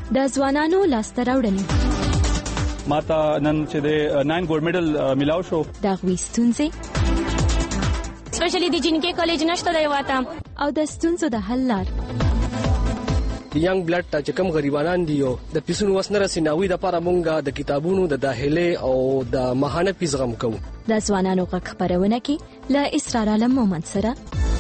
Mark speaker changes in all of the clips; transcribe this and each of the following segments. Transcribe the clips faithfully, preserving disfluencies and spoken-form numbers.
Speaker 1: د ځوانانو لاسته راوړنې
Speaker 2: ماته نن چې د ناین ګولډ میډل ملاو شو
Speaker 1: د هغوی ستونزې
Speaker 3: سپیشلی د جنکې کالج نشته دی واته
Speaker 1: او د ستونزو د حل لار.
Speaker 4: د ینګ بلډ ته چې کوم غریبانان دي او د پیسونو وس نه رسي ناوی د لپاره مونږ د کتابونو د داخلي او د ماهانه فیس غم کوو.
Speaker 1: د ځوانانو غږ خپرونه کې له اسرار عالم مومند سره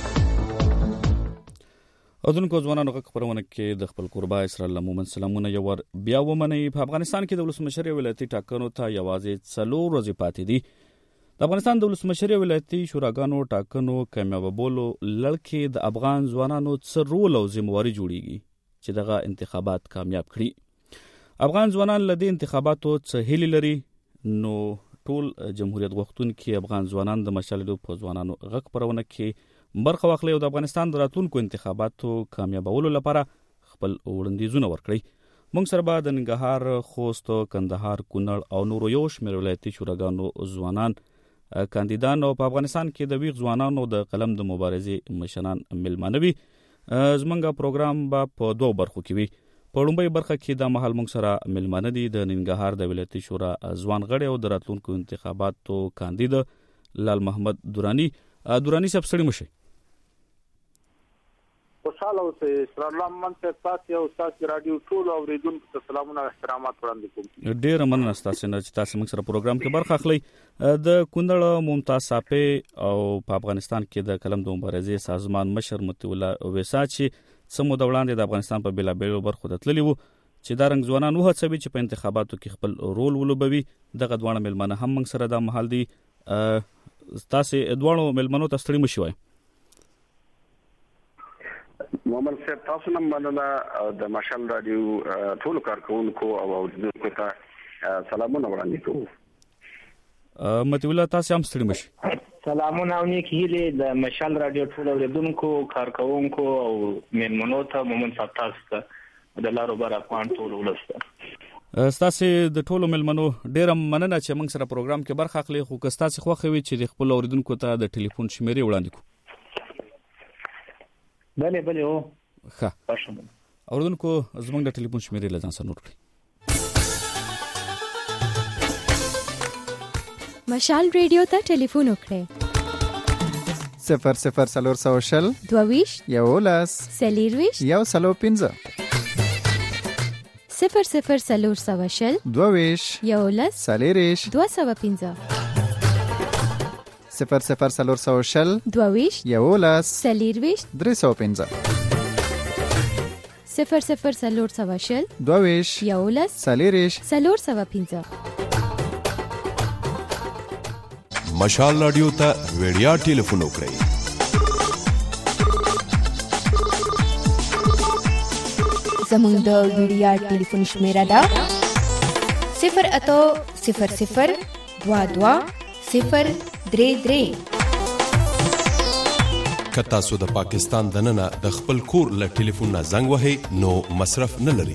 Speaker 5: اذن کو ځوانانو غږ خپرونه کې د خپل قربا اسرار عالم مومند سلامونه یو ور بیا ومني. په افغانستان کې د ولسمشر ولایتي ټاکنو ته یوازې څلور ورځې پاتې دي. د افغانستان د ولسمشر ولایتي شوراګانو ټاکنو کامیابولو لړ د افغان ځوانانو څه رول او ذمہواری جوړیږي چې دغه انتخابات کامیاب کړي. افغان ځوانان له دې انتخاباتو څه هیله لري؟ نو ټول جمهوریت غوښتونکي افغان ځوانان د مشال په ځوانانو غږ خپرونه کې برخه واخلي او د افغانستان د راتلونکو انتخاباتو کامیابولو لپاره خپل وړاندیزونه ورکړي. موږ سره به د ننګرهار، خوست، کندهار، کونړ او نورو یو شمېر ولایتي شوراګانو ځوانان کاندیدان او په افغانستان کې د ویغ ځوانانو د قلم د مبارزې مشران ملمانه وي. زمونږ پروګرام به په دوه برخو کې وي. په لومړۍ برخه کې د مهال موږ سره ملمانه دي د ننګرهار د ولایتي شورا ځوان غړی او د راتلونکو انتخاباتو کاندید لال محمد دورانی. دورانی صاحب ستړي مشئ.
Speaker 6: خوشاله اوسئ. اسرار الله مومند صاحب تاسو او تاسو رادیو ټول اوریدونکو ته سلامونه او احترامات وړاندې کوم.
Speaker 5: ډیر مننه تاسو نه چې تاسو موږ سره پروګرام کې برخه اخلئ. د کونړ ممتاز صافی او په افغانستان کې د قلم د مبارزې سازمان مشر مطیع الله ویسا چې سمو د وړاندې د افغانستان په بیلابیلو برخو ته تللي وو چې دا رنګ ځوانان وهڅوي چې په انتخاباتو کې خپل رول ولوبوي. دغه دواړه ملمانه هم موږ سره د محل دي. تاسو دواړو ملمنو ته ستړي مشئ.
Speaker 6: محمد صاحب تاسو نن مننه د مشال رادیو ټول کارکونکو او اوریدونکو ته سلامونه وړاندې کوم.
Speaker 5: مطیع الله تاسو هم ستړي مشئ.
Speaker 7: سلامونه او نیک هیلې د مشال رادیو ټول اوریدونکو کارکونکو او مېلمنو ته مومند صاحب تاسو ته د لارو بار افغان ټول ولسته.
Speaker 5: ستاسو د ټولو مېلمنو ډیره مننه چې موږ سره پروګرام کې برخه اخلي. خو که ستاسو خوښه وي چې خپل اوریدونکو ته د ټلیفون شمیرې وړاندې کړو.
Speaker 7: بله بله او
Speaker 5: ښه
Speaker 7: پښمن
Speaker 5: اوریدونکو زموږ د ټلیفون شمیرې له ځان سره نوٹ کړئ.
Speaker 1: مشال ریډیو ته ټلیفون وکړئ.
Speaker 8: صفر صفر سلور سو شل
Speaker 1: دوویش
Speaker 8: یولس
Speaker 1: څلېرویشت
Speaker 8: یو سلو پنځه
Speaker 1: صفر صفر سلور سو شل
Speaker 8: دوویش
Speaker 1: یولس
Speaker 8: څلېرویشت
Speaker 1: دوه سوه پنځه
Speaker 8: صفر صفر سلور سو شل
Speaker 1: دوویش
Speaker 8: یولس
Speaker 1: څلېرویشت
Speaker 8: درې سوه پنځه
Speaker 1: صفر صفر سلور سو شل
Speaker 8: دوویش
Speaker 1: یولس
Speaker 8: څلېرویشت
Speaker 1: څلور سوه پنځه.
Speaker 9: مشال رادیو ته ویډیا ټلیفون وکړئ.
Speaker 10: زموږ د ویډیا ټلیفون شمیره ده صفر اتو صفر صفر دوا دوا صفر درې درې.
Speaker 9: که تاسو د پاکستان دننه د خپل کور له ټلیفون نه زنګ وهئ نو مصرف نه لري.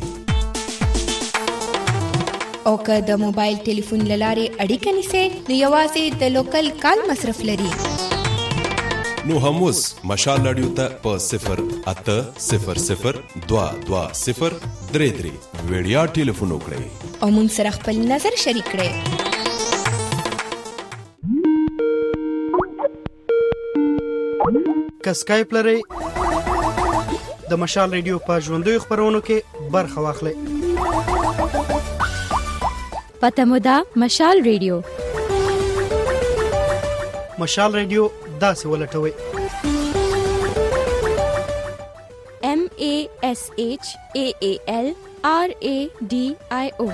Speaker 10: او که د موبایل ټلیفون له لارې اړیکه نیسئ نو یوازې د لوکل کال مصرف لري.
Speaker 9: نو هم اوس مشال رادیو ته په صفر اته صفر صفر دوا دوا صفر درې درې ویډیا ټلیفون وکړئ
Speaker 10: او موږ سره خپل نظر شریک کړئ.
Speaker 11: که سکایپ لرئ د مشال ریډیو په ژوندیو خپرونو کې برخه واخلئ.
Speaker 1: پته مو ده مشال ریډیو.
Speaker 11: مشال ریډیو داسې ولټوئ
Speaker 1: M A S H A A L R A D I O.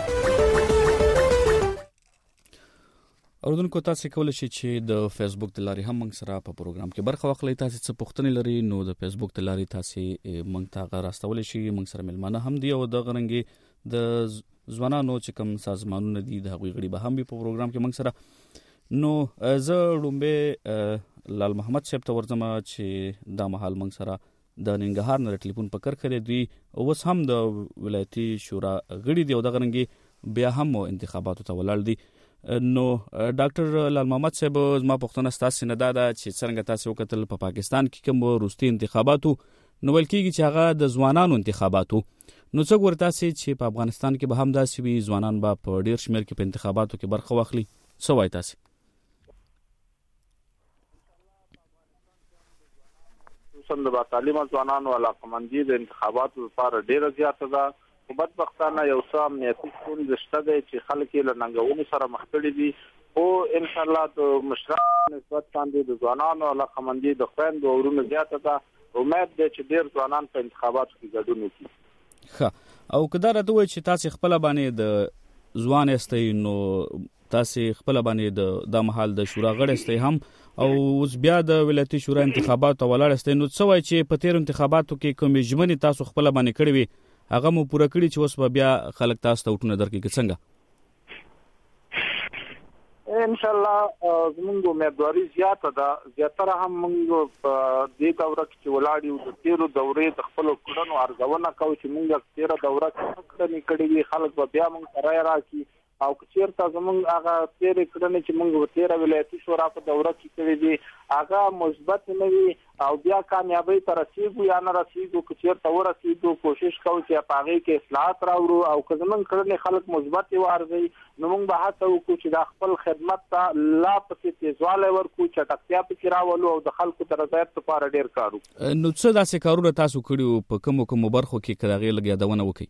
Speaker 5: اوردونکو تاسو کولای شئ چې د فیسبوک د لارې هم موږ سره په پروګرام کې برخه واخلئ. تاسو څه پوښتنې لرئ نو د فیسبوک د لارې تاسو موږ ته راستولی شئ. موږ سره ملمانه هم دي او د غرنګي د ځوانانو چې کوم سازمانونه دي د هغوی غړي به هم په پروګرام کې موږ سره. نو زه لومبه لال محمد صاحب ته ورځم چې دا مهال موږ سره د ننګرهار نه ټلیفون په کرخه دی. اوس هم د ولایتي شورا غړي دي او د غرنګي بیا هم انتخاباتو ته ولاړ دي. نو ډاکټر لال محمد صاحب زما پوښتنه ستاسو نه ده چې څنګه تاسو وکتل په پاکستان کې کوم وروستي انتخاباتو نو ویل کېږي چې هغه د ځوانانو انتخاباتو. نو څه ګورئ تاسې چې په افغانستان کې به هم داسې وي ځوانان به په ډېر شمېر کې په انتخاباتو کې برخه واخلي؟ څه وایي تاسې؟
Speaker 12: خصوصا د تعلیمه ځوانانو علاقمندي د انتخاباتو لپاره ډېره زیاته ده. خو بدبختانه یو څه امنیتي ستونزې شته دی چې خلک یې له ننګونې سره مخ کړي دي. خو انشاءالله د مشرانو نسبت باندې د ځوانانو علاقمندي د خویندو او ورونو زیاته ده. امید دی چې ډېر ځوانان په انتخاباتو کې ګډون وکړي.
Speaker 5: ښه، او که دا راته ووایي چې تاسې خپله باندې د ځوان یاستئ، نو تاسې خپله باندې د دا مهال د شورا غړی یاستئ هم، او اوس بیا د ولایتي شورا انتخاباتو ولاړ یاستئ، نو څه وایي چې په تېرو انتخاباتو کې کومې ژمنې تاسو خپله باندې کړې وي هغه مو پوره کړي چې اوس به بیا خلک تاسو ته وټونه درکړي که څنګه؟
Speaker 12: ان شاء الله زموږ امیدواري زیاته ده. زیاتره هم موږ په دې دوره کې چې ولاړ یو د تیرو دورې د خپلو کړنو ارزونه کوو چې موږ تیره دوره کې کړنې کړې وي، خلک به بیا موږ ته رایه راکړي. او که چېرته زموږ هغه تیرې کړنې چې موږ تیره ولایتي شورا په دوره کې کړې دي هغه مثبت نه وي او بیا کامیابۍ ته رسېږو یا نه رسېږو، که چېرته ورسېږو کوشش کوو چې په هغې کې اصلاحات راوړو. او که زموږ کړنې خلک مثبتې وارزوي نو موږ به هڅه وکړو چې دا خپل خدمت ته لا پسې تېزوالی ورکړو، چټکتیا پکې راولو او د خلکو د رضایت لپاره ډېر کار وکړو.
Speaker 5: نو څه داسې کارونه تاسو کړي وو په کومو کومو برخو کې که د هغې لږ یادونه وکړئ؟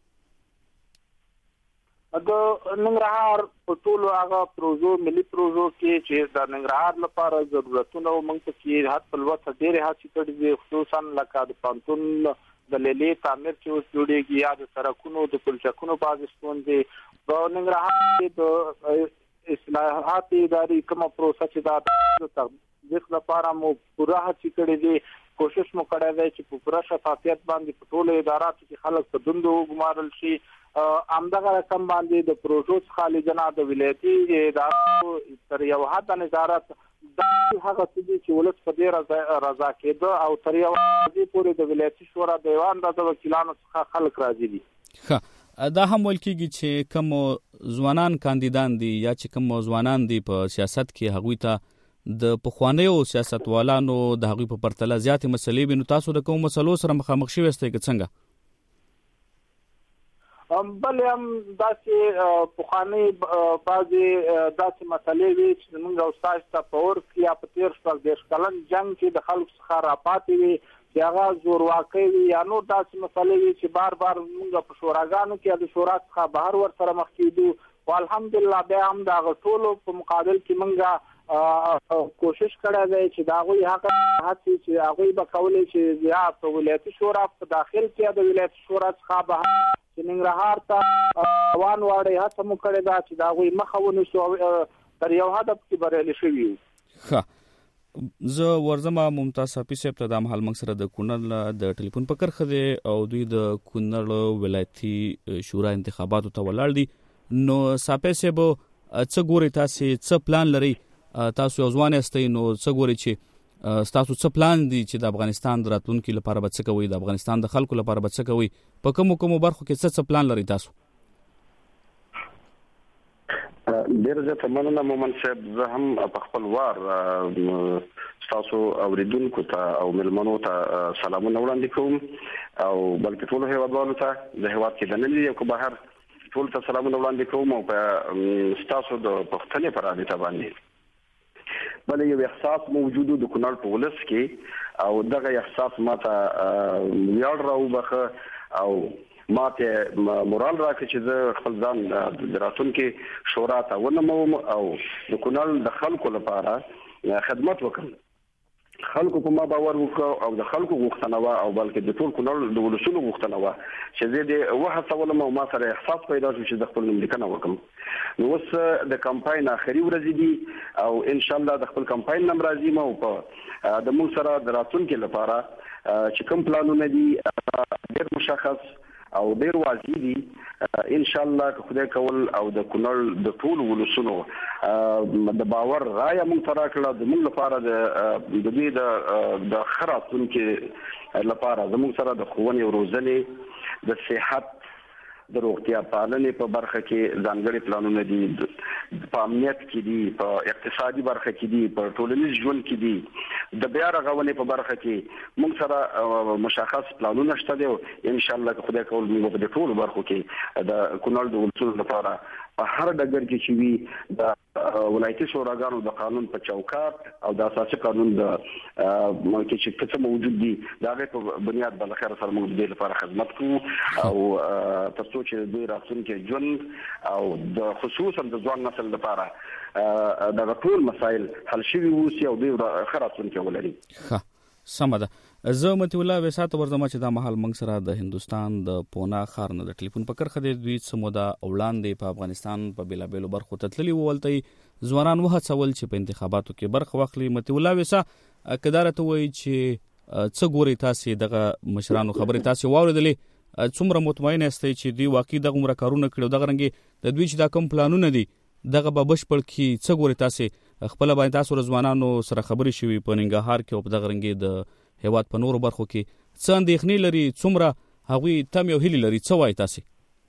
Speaker 12: د ننګرهار په ټولو هغه پروژو ملي پروژو کې چې د ننګرهار لپاره ضرورتونه موږ پکې حد په لوڅه ډېرې هڅې کړې دي، خصوصا لکه د پوهنتون د لیلې تعمیر چې اوس جوړېږي یا د سړکونو د پلچکونو بعضې ستونزې. په ننګرهار کې د اصلاحات اداري کومه پروسه چې دا د تطبیق لپاره مو پوره هڅې کړې دي. کوشش مو کړی دی چې په پوره شفافیت باندې په ټولو اداراتو کې خلک په دندو وګمارل شي. همدغه رقم باندې د پروژو څخه لیدنه د ولایتي ادارو تر یو حده نظارت دا هغه څه دي چې ولس په دې رضا کېده او تر یو حدې پورې د ولایتي شورا د یو اندازه وکیلانو څخه خلک راضي دي.
Speaker 5: ښه، دا هم ویل کېږي چې کوم ځوانان کاندیدان دي یا چې کوم ځوانان دي په سیاست کې هغوی ته د پخوانیو سیاستوالانو د هغوی په پرتله زیاتې مسلې وي، نو تاسو د کومو مسلو سره مخامخ شوي یاستئ که څنګه؟
Speaker 12: بلې هم داسې پخوانۍ بعضې داسې مسلې وي چې زموږ او ستاسو ته په عرف کې یا په تېر شپږ دېرش کلن جنګ کې د خلکو څخه راپاتې وي چې هغه زورواکۍ وي یا نور داسې مسلې وي چې بار بار موږ په شوراګانو کې د شورا څخه بهر ورسره مخ کېدو. خو الحمدلله بیا هم د هغه ټولو په مقابل کې موږ کوشش کړی دی چې د هغوی هغه هڅې چې هغوی به کولې چې یا په ولایتي شورا په داخل کې د ولایتي شورا څخه بهر چې ننګرهار ته روان واړی هڅه مو کړې ده چې د هغوی مخه ونیسو او تر یو حده پکې بریالي شوي یو.
Speaker 5: ښه، زه ورځمه ممتاز صافي صاحب ته دا مهال موږ سره د کونړ د ټلیفون په کرښه دی او دوی د کونړ ولایتي شورا انتخاباتو ته ولاړ دي. نو صافي صاحب څه ګورئ تاسې، څه پلان لرئ؟ تاسو یو ځوان یاستئ، نو څه ګورئ چې ستاسو څه پلان دي چې د افغانستان د راتلونکي لپاره به څه کوئ، د افغانستان د خلکو لپاره به څه کوئ، په کومو کومو برخو کې څه څه پلان لرئ تاسو؟
Speaker 6: ډېر زیاته مننه مومن صاحب. زه هم په خپل وار ستاسو اوریدونکو ته او مېلمنو ته سلامونه وړاندې کوم او بلکې ټولو هیوادوالو ته د هیواد کې دننه یو که بهر ټول ته سلامونه وړاندې کوم او په ستاسو د پوښتنې په رابطه باندې بلې یو احساس موجود د کونړ په ولس کې او دغه احساس ماته ویاړ راوبخه او ماته مورال راکړي چې زه خپل ځان د راتلونکي شورا ته ونموم او د کونړ د خلکو لپاره خدمت وکړم. خلکو په ما باور وکړو او د خلکو غوښتنه وه او بلکې د ټول کونړ د ولسونو غوښتنه وه چې زه دې وهڅولم او ما سره احساس پیدا شو چې د خپل نوملیکنه وکړم. نو اوس د کمپاین آخري ورځې دي او انشاءالله د خپل کمپاین نه راځیم او په د موږ سره د راتلونکي لپاره چې کوم پلانونه دي ډېر مشخص او ډېر واضح دي ان شاء الله که خدای کول او د کونړ د ټول ولسونو د باور رایه مونږ ته راکړه د موږ لپاره د دوی د ښه راتلونکي لپاره زموږ سره د ښوونې او روزنې د صحت د روغتیا پالنې په برخه کې ځانګړي پلانونه دي، په امنیت کې دي، په اقتصادي برخه کې دي، په ټولنیز ژوند کې دي، د بیا رغونې په برخه کې موږ سره مشخص پلانونه شته دي. ان شاء الله که خدای کول موږ په ټولو برخو کې د کونړ د ولسونو لپاره په هر ډګر کې چې وي د ولایتي شوراګانو د قانون په چوکاټ او د اساسي قانون د کې چې څه موجود دي دا غي په بنیاد بل خیر سره موږ د لپاره خدمت کوو او تاسو چې دوی راتلونکي ژوند او د خصوصا د ځوان نسل لپاره د ټول مسایل حل شي وي او دوی خراتونکي ولري.
Speaker 5: ښه سم ده. زه متي الله وسات ورزما چې دا محل منګ سره د هندستان د پونا خار نه د ټلیفون په کرخه د دوی سمودا وړاندې په افغانستان په بیلا بیلو برخو تتللی ولتي ځوانان وه څول چې په انتخاباتو کې برخه واخلي. متي الله وسا کدارته وای چې څه ګوري تاسو دغه مشرانو خبره تاسو واوریدلې څومره مطمئن استئ چې دوی واقعي دغه عمر کارونه کړو دغه رنګي د دوی چې دا کوم پلانونه دي دغه به بشپړ کی څه ګوري تاسو خپل باندې تاسو ځوانانو سره خبرې شوي په ننګرهار کې او په دغه رنګي د هیواد په نورو برخو کې څه اندېښنې لري څومره هغوی تم یو هیلې لري څه وایي تاسو؟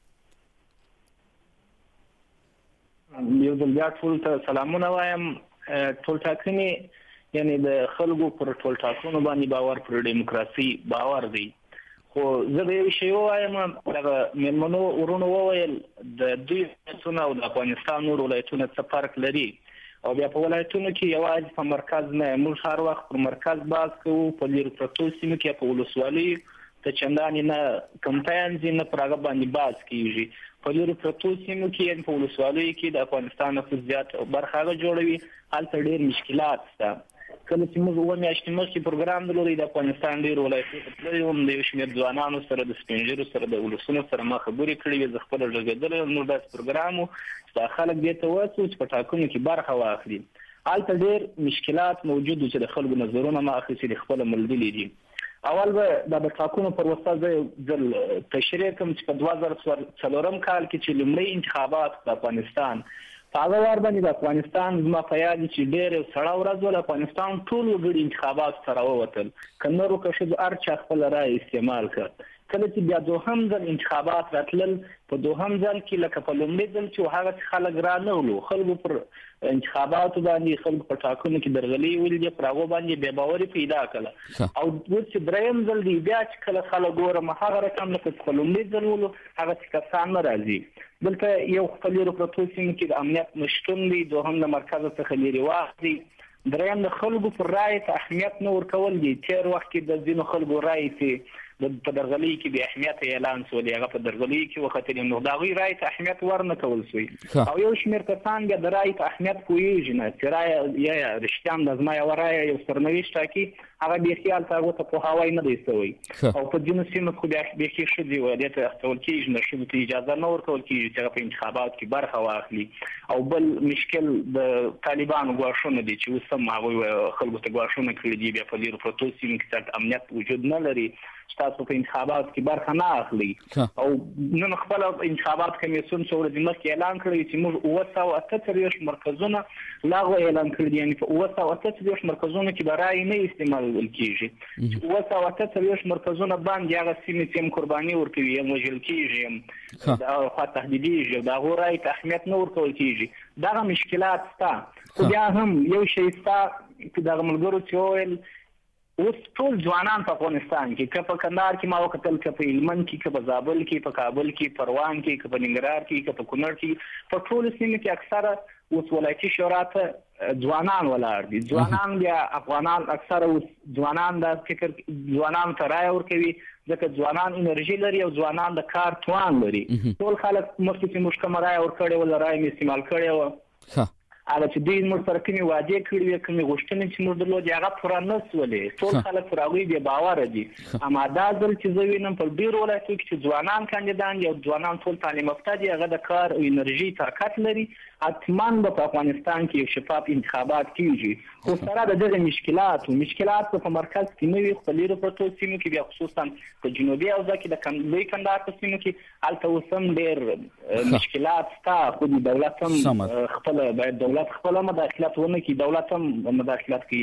Speaker 7: یو ځل بیا ټول ته سلامونه وایم. ټول ټاکنې یعنی د خلکو پر ټول ټاکنو باندې باور پر دیموکراسي باور دی، خو زه به یو شی وایم دغه مېلمنو ورونو وویل د دوی ولایتونه او د افغانستان نور ولایتونه څه فرق لري او بیا په ولایتونو کې یوازې په مرکز نه موږ هر وخت پر مرکز باز کوو، په لیرو پرتو سیمو کې په ولسوالیو ته چندانې نه کمپاین ځي نه پر هغه باندې باز کېږي. په لیرو پرتو سیمو کې په ولسوالیو کې د افغانستان نفوس زیات برخه هغه جوړوي، هلته ډېر مشکلات شته. کله چې موږ اووه میاشتې مخکې پروګرام درلودی د افغانستان ډېرو ولایتونو ته تللی وم، د یو شمېر ځوانانو سره د سپین ږیرو سره د ولسونو سره ما خبرې کړې وې، زه خپله غږېدلی وم. نو داسې پروګرام و چې دا خلک دې ته وهڅوو چې په ټاکنو کې برخه واخلي. هلته ډېر مشکلات موجود وو چې د خلکو نظرونه ما اخیستي دي، خپله ملګري دي. اول به دا د ټاکنو پر وسیله زه یو ځل تشریح کوم چې په دوه زره څلورم کال کې چې لومړی انتخابات د افغانستان په هغه وار باندې د افغانستان زما په یاد چې ډېر سړه ورځ وه، افغانستان ټول وګړي انتخاباتو ته راووتل، که نر و که ښځو هر چا خپله رایه استعمال کړ. کله چې بیا دوهم ځل انتخابات راتلل، په دوهم ځل کې لکه په لومړي ځل چې هغه خلک را نه ولو، خلکو پر انتخاباتو باندې خلکو په ټاکنو کې درغلي ولیدې، پر هغو باندې بې باوري پیدا کړه. او اوس چې دریم ځل دی بیا چې کله خلک ګورم هغه رقم لکه چې په لومړي ځل ولو هغه چې کسان نه راځي. دلته یو خپل لیرو پرتو سیمو کې د امنیت نشتون دی، دوهم د مرکز څخه لیرې واخ دی، دریم د خلکو پر رایې ته اهمیت نه ورکول دي. تېر وخت کې د ځینو خلکو رایې چې په درغلۍ کې بې اهمیته اعلان شولې، هغه په درغلۍ کې وختلې، نو د هغوی رایې ته اهمیت ورنه کول شوی. او یو شمېر کسان بیا د رایې ته اهمیت پوهېږي نه چې رایه یا رښتیا هم د زما یوه رایه یو سرنوشت ټاکي، هغه بیخي هلته هغو ته پوهاوی نه دی شوی. او په ځینو سیمو خو بیا بیخي ښځې وه دې ته استول کېږي نه، ښځو ته اجازه نه ورکول کېږي چې هغه په انتخاباتو کې برخه واخلي. او بل مشکل د طالبانو ګواښونه دي چې اوس هم هغوی خلکو ته ګواښونه کړي دي، بیا په لیرو پرتو سیمو کې سخت امنیت وجود نه لري چې تاسو په انتخاباتو کې برخه نه اخلي. او نن خپله انتخابات کمیسیون څو ورځې مخکې اعلان کړی چې موږ اووه سوه اته څلوېښت مرکزونه لغوه اعلان کړي دي، یعنې په اووه سوه اته څلوېښت مرکزونو کې به رایې نه استعمالول کېږي. چې اووه سوه اته څلوېښت مرکزونه باندې هغه سیمې چې هم قرباني ورکوي، هم وژل کېږي، هم د هغه خوا تهدیدېږي، او د هغو رایې ته اهمیت نه ورکول کېږي. دغه مشکلات شته. خو بیا هم یو شی شته چې دغه ملګرو چې وویل اوس ټول ځوانان په افغانستان کې، که په کندهار کې ما وکتل، که په هلمند کې، که په زابل کې، په کابل کې، پروان کې، که په ننګرهار کې، که په کونړ کې، په ټولو سیمو کې اکثره اوس ولایتي شورا ته ځوانان ولاړ دي. ځوانان بیا افغانان اکثره اوس ځوانان د فکر ځوانانو ته رایه ورکوي، ځکه ځوانان انرژي لري او ځوانان د کار توان لري. ټول خلک مخکې چې موږ کومه رایه ورکړې وه، رایه مې استعمال کړې وه، هغه چې دوی موږ سره کومې وعدې کړې وې، کومې غوښتنې چې موږ درلودې هغه پوره نه شولې. ټول خلک پر هغوی بې باوره دي. اما دا ځل چې زه وینم په ډېرو ولایتونو کې چې ځوانان کاندیدان دي او ځوانان ټول تعلیم یافته دي، هغه د کار او انرژي طاقت لري، حتما به په افغانستان کې یو شفاف انتخابات کېږي. خو سره د دغه مشکلاتو مشکلات په مرکز کې نه وي، خو په لیرو پرتو سیمو کې بیا خصوصا په جنوبي اوضاع کې د لوی کندهار په سیمو کې هلته اوس هم ډېر مشکلات شته. خو د دولت هم خپله باید دولت خپله مداخلت ونه کړي، دولت هم مداخلت کوي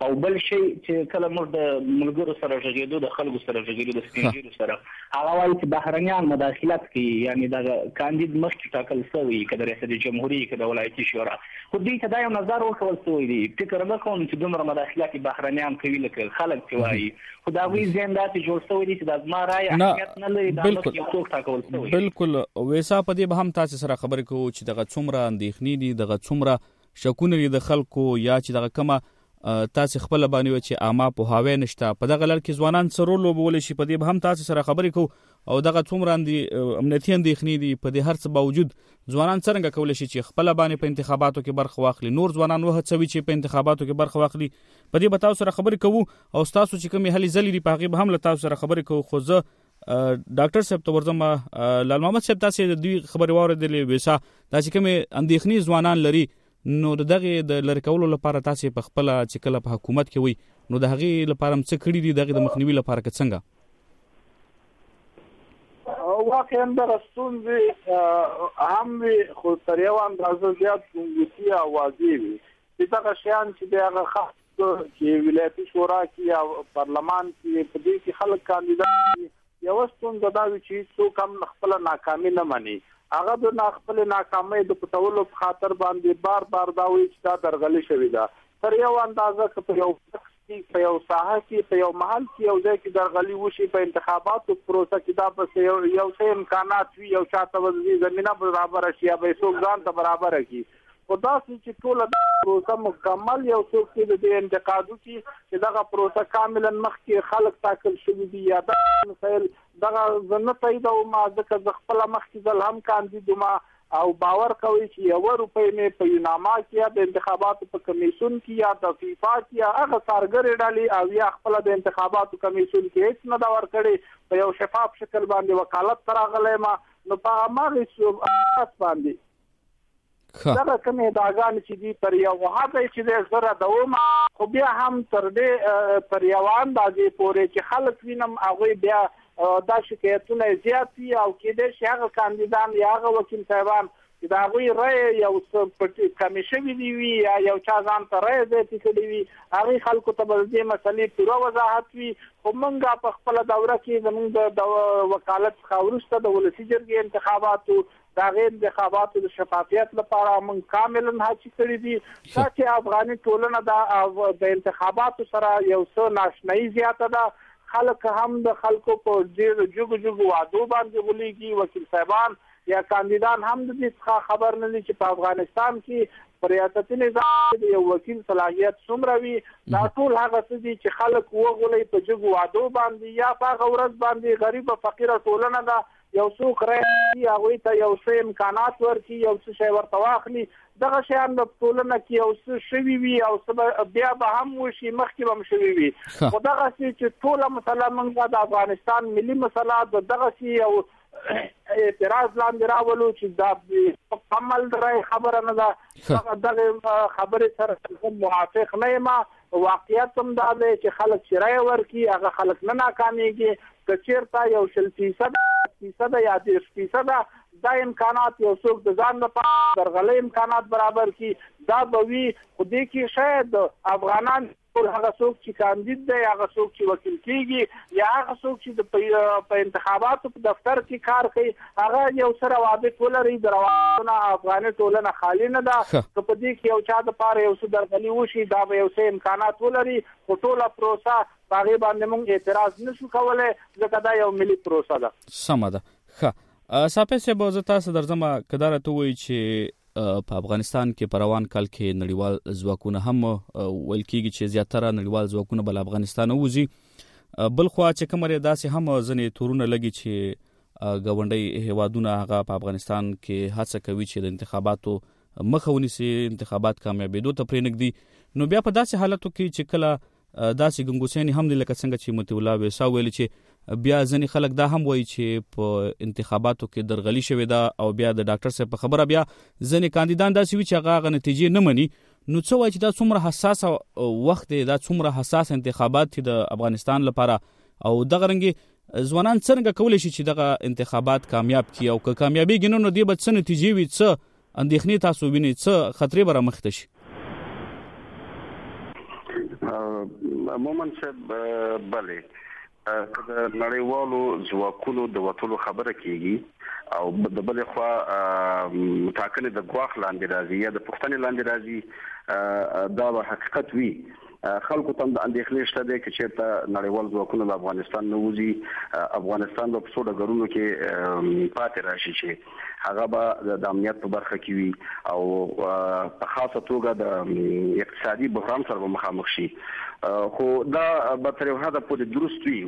Speaker 7: او بل شي چې کله موږ د ملګرو سره ژغېدو د خلکو سره ژغېدو د سپینږیرو سره هغه وایي چې بهرنیان مداخلت کوي، یعنی د کاندید مخکې ټاکل شوی که د ریاست جمهوریت که د ولایتي شورا، خو دوی ته دا یو نظر ورکول شوی دی. فکر نه کوم چې دومره مداخلت بهرنیان کوي لکه خلک چې وایي، خو د هغوی ذهن داسې جوړ شوی دی چې د زما رایه اهمیت نه لري، دا مخکې یو څوک ټاکل شوی.
Speaker 5: بالکل ویسا په دې به هم تاسې سره خبرې کوو چې دغه څومره اندېښنې دي، دغه څومره شکونه دي د خلکو، یا چې دغه کومه تاسې خپل باندې چې عامه پوهاوی نشته په دغه لړ کې ځوانان څه رول لوبولی شي، په دې به هم تاسې سره خبرې کوو. او دغه څومره امنیتي اندېښنې دي، په دې هر څه باوجود ځوانان څرنګه کولی شي چې خپل باندې په انتخاباتو کې برخه واخلي، نور ځوانان وهڅوي چې په انتخاباتو کې برخه واخلي. په دې به تاسو سره خبرې کوو او ستاسو چې کومې هلې ځلې دي په هغې به هم له تاسو سره خبرې کوو. خو زه ډاکټر صاحب ته ورځم. لال محمد صاحب، تاسې د دوی خبرې واورېدلې ویسا، دا چې کومې اندېښنې ځوانان لري، نو د دغه د لری کولو لپاره تاسې په خپل چې کله په حکومت کې وي نو د هغې لپاره څه کړي دي، دغه د مخنیوي لپاره که څنګه؟
Speaker 12: واقعا دغه ستونزې هم وي، خو تر یو اندازه زیات ګونګوسي او واضح وي چې دغه شیان چې د هغه خاص چې ولایتي شورا کې یا پارلمان کې په دې کې خلک کاندیدان دي، یوه ستونزه دا وي چې څوک هم خپله ناکامي نه مني، هغه د خپل ناکامۍ د پټولو په خاطر باندې بار بار دا وایي چې دا درغلي شوې ده. تر یو اندازه که په یو په یو ساحه کې په یو محل کې یو ځای کې درغلي وشي په انتخاباتو پروسه کې، دا پسې یو یو څه امکانات وي، یو چاته وځي زمینه برابره شي یا به څوک ځان ته برابره کړي، خو داسې چې ټوله پروسه مکمل یو څوک کې د دې انتقاد وکړي چې دغه پروسه کاملا مخکې خلک ټاکل شوي دي یا دا مسایل دغه زه نه تاییدوم، ځکه زه خپله مخکې ځل هم کاندید وم او باور کوئ چې یوه روپۍ مې په یوناما کې یا د انتخاباتو په کمیسیون کې یا د فیفا کې یا هغه څارګرې ډلې او یا خپله د انتخاباتو کمیسیون کې هېڅ نه ده ورکړې، په یو شفاف شکل باندې وکالت ته راغلی یم، نو په هماغې اساس باندې دغه کومې ادعاګانې چې دي تر یو حده چې دی زه ردوم، خو بیا هم تر دې تر یوه اندازې پورې چې خلک وینم هغوی بیا دا شکایتونه زیات وي او کېدای شي هغه کاندیدان یا هغه وکیل صاحبان چې د هغوی رایې یو څه کمې شوي دي وي یا یو چا ځان ته رایې زیاتې کړې وي، هغې خلکو ته به د دې مسلې پوره وضاحت وي. خو موږ په خپله دوره کې زموږ د وکالت څخه وروسته د ولسي جرګې انتخاباتو د هغې انتخاباتو د شفافیت لپاره موږ کاملا هڅې کړې دي، دا چې افغاني ټولنه ده د انتخاباتو سره یو څه ناشنایي زیاته ده، خلک هم د خلکو په ډېر جګو جګو وعدو باندې غولېږي، وکیل صاحبان یا کاندیدان هم د دې څخه خبر نه دي چې په افغانستان کې په ریاستي نظام د یو وکیل صلاحیت څومره وي، دا ټول هغه څه دي چې خلک وغولوي په جګو وعدو باندې، یا په هغه ورځ باندې غریبه فقیره ټولنه ده یو څوک رایې هغوی ته یو څه امکانات ورکړي، یو څه شی ورته واخلي، دغه شیان په ټولنه کې یو څه شوي وي او څه بیا به هم وشي، مخکې به هم شوي وي، خو دغسې چې ټوله مسله موږ د افغانستان ملي مسله د دغسې یو اعتراض لاندې راولو چې دا کمل د رایې خبره نه ده، دغه خبرې سره موافق نه یم. واقعیت هم دا دی چې خلک چې رایې ورکړي هغه خلک نه ناکامېږي، که چېرته یو شل فیصده فیصده یا دېرش فیصده دا امکانات یو څوک د ځان لپاره درغلۍ امکانات برابر کړي دا به وي، خو دې کې شاید افغانان ټول هغه څوک چې کاندید دی، هغه څوک چې وکیل کېږي یا هغه څوک چې په انتخاباتو په دفتر کې کار کوي، هغه یو څه روابط ولري، د روابطو افغاني ټولنه خالي نه ده، که په دې کې یو چا دپاره یو څه درغلي وشي دا به یو څه امکانات ولري، خو ټوله پروسه په هغې باندې موږ اعتراض نشو کولی ځکه دا یو ملي پروسه ده.
Speaker 5: سمه ده. ښه صافی صاحب، زه تاسو درځم که دا راته ووایي چې په افغانستان کې په روان کال کې نړیوال ځواکونه هم ویل کېږي چې زیاتره نړیوال ځواکونه به له افغانستانه وځي، بل خوا چې کومه داسې هم ځینې تورونه لګي چې ګاونډي هیوادونه هغه په افغانستان کې هڅه کوي چې د انتخاباتو مخه ونیسي، انتخابات کامیابېدو ته پرېنږدي، نو بیا په داسې حالتو کې چې کله داسې ګنګوسیانې هم دي لکه څنګه چې مطیع الله ویسا ویلي چې بیا ځینې خلک دا هم وایي چې په انتخاباتو کې درغلي شوې ده، او بیا د ډاکټر صاحب په خبره بیا ځینې کاندیدان داسې وي چې هغه هغه نتیجې نه مني، نو څه وایي چې دا څومره حساسه وخت دی، دا څومره حساس انتخابات دي د افغانستان لپاره، او دغه رنګې ځوانان څرنګه کولی شي چې دغه انتخابات کامیاب کړي، او که کامیابېږي نو نو دې به څه نتیجې وي، څه اندېښنې تاسو وینئ، څه خطرې به رامخته شي؟
Speaker 6: مومن صاحب بله د نړیوالو ځواکونو د وټولو خبره کیږي او د بل خوا متاکنه د غواخ لاندې راځي یا د پښتنې لاندې راځي دا به حقیقت وي خلکو ته د اندېښنې شته ده چې چېرته نړیوال ځواکونه د افغانستان نه وځي افغانستان په څو ډګرونو کې پاتې راشي چې هغه به د امنیت په برخه کې وي او په خاصه توګه د اقتصادي بحران سره مخامخ شي خو دا به تر یو حده پورې درست وي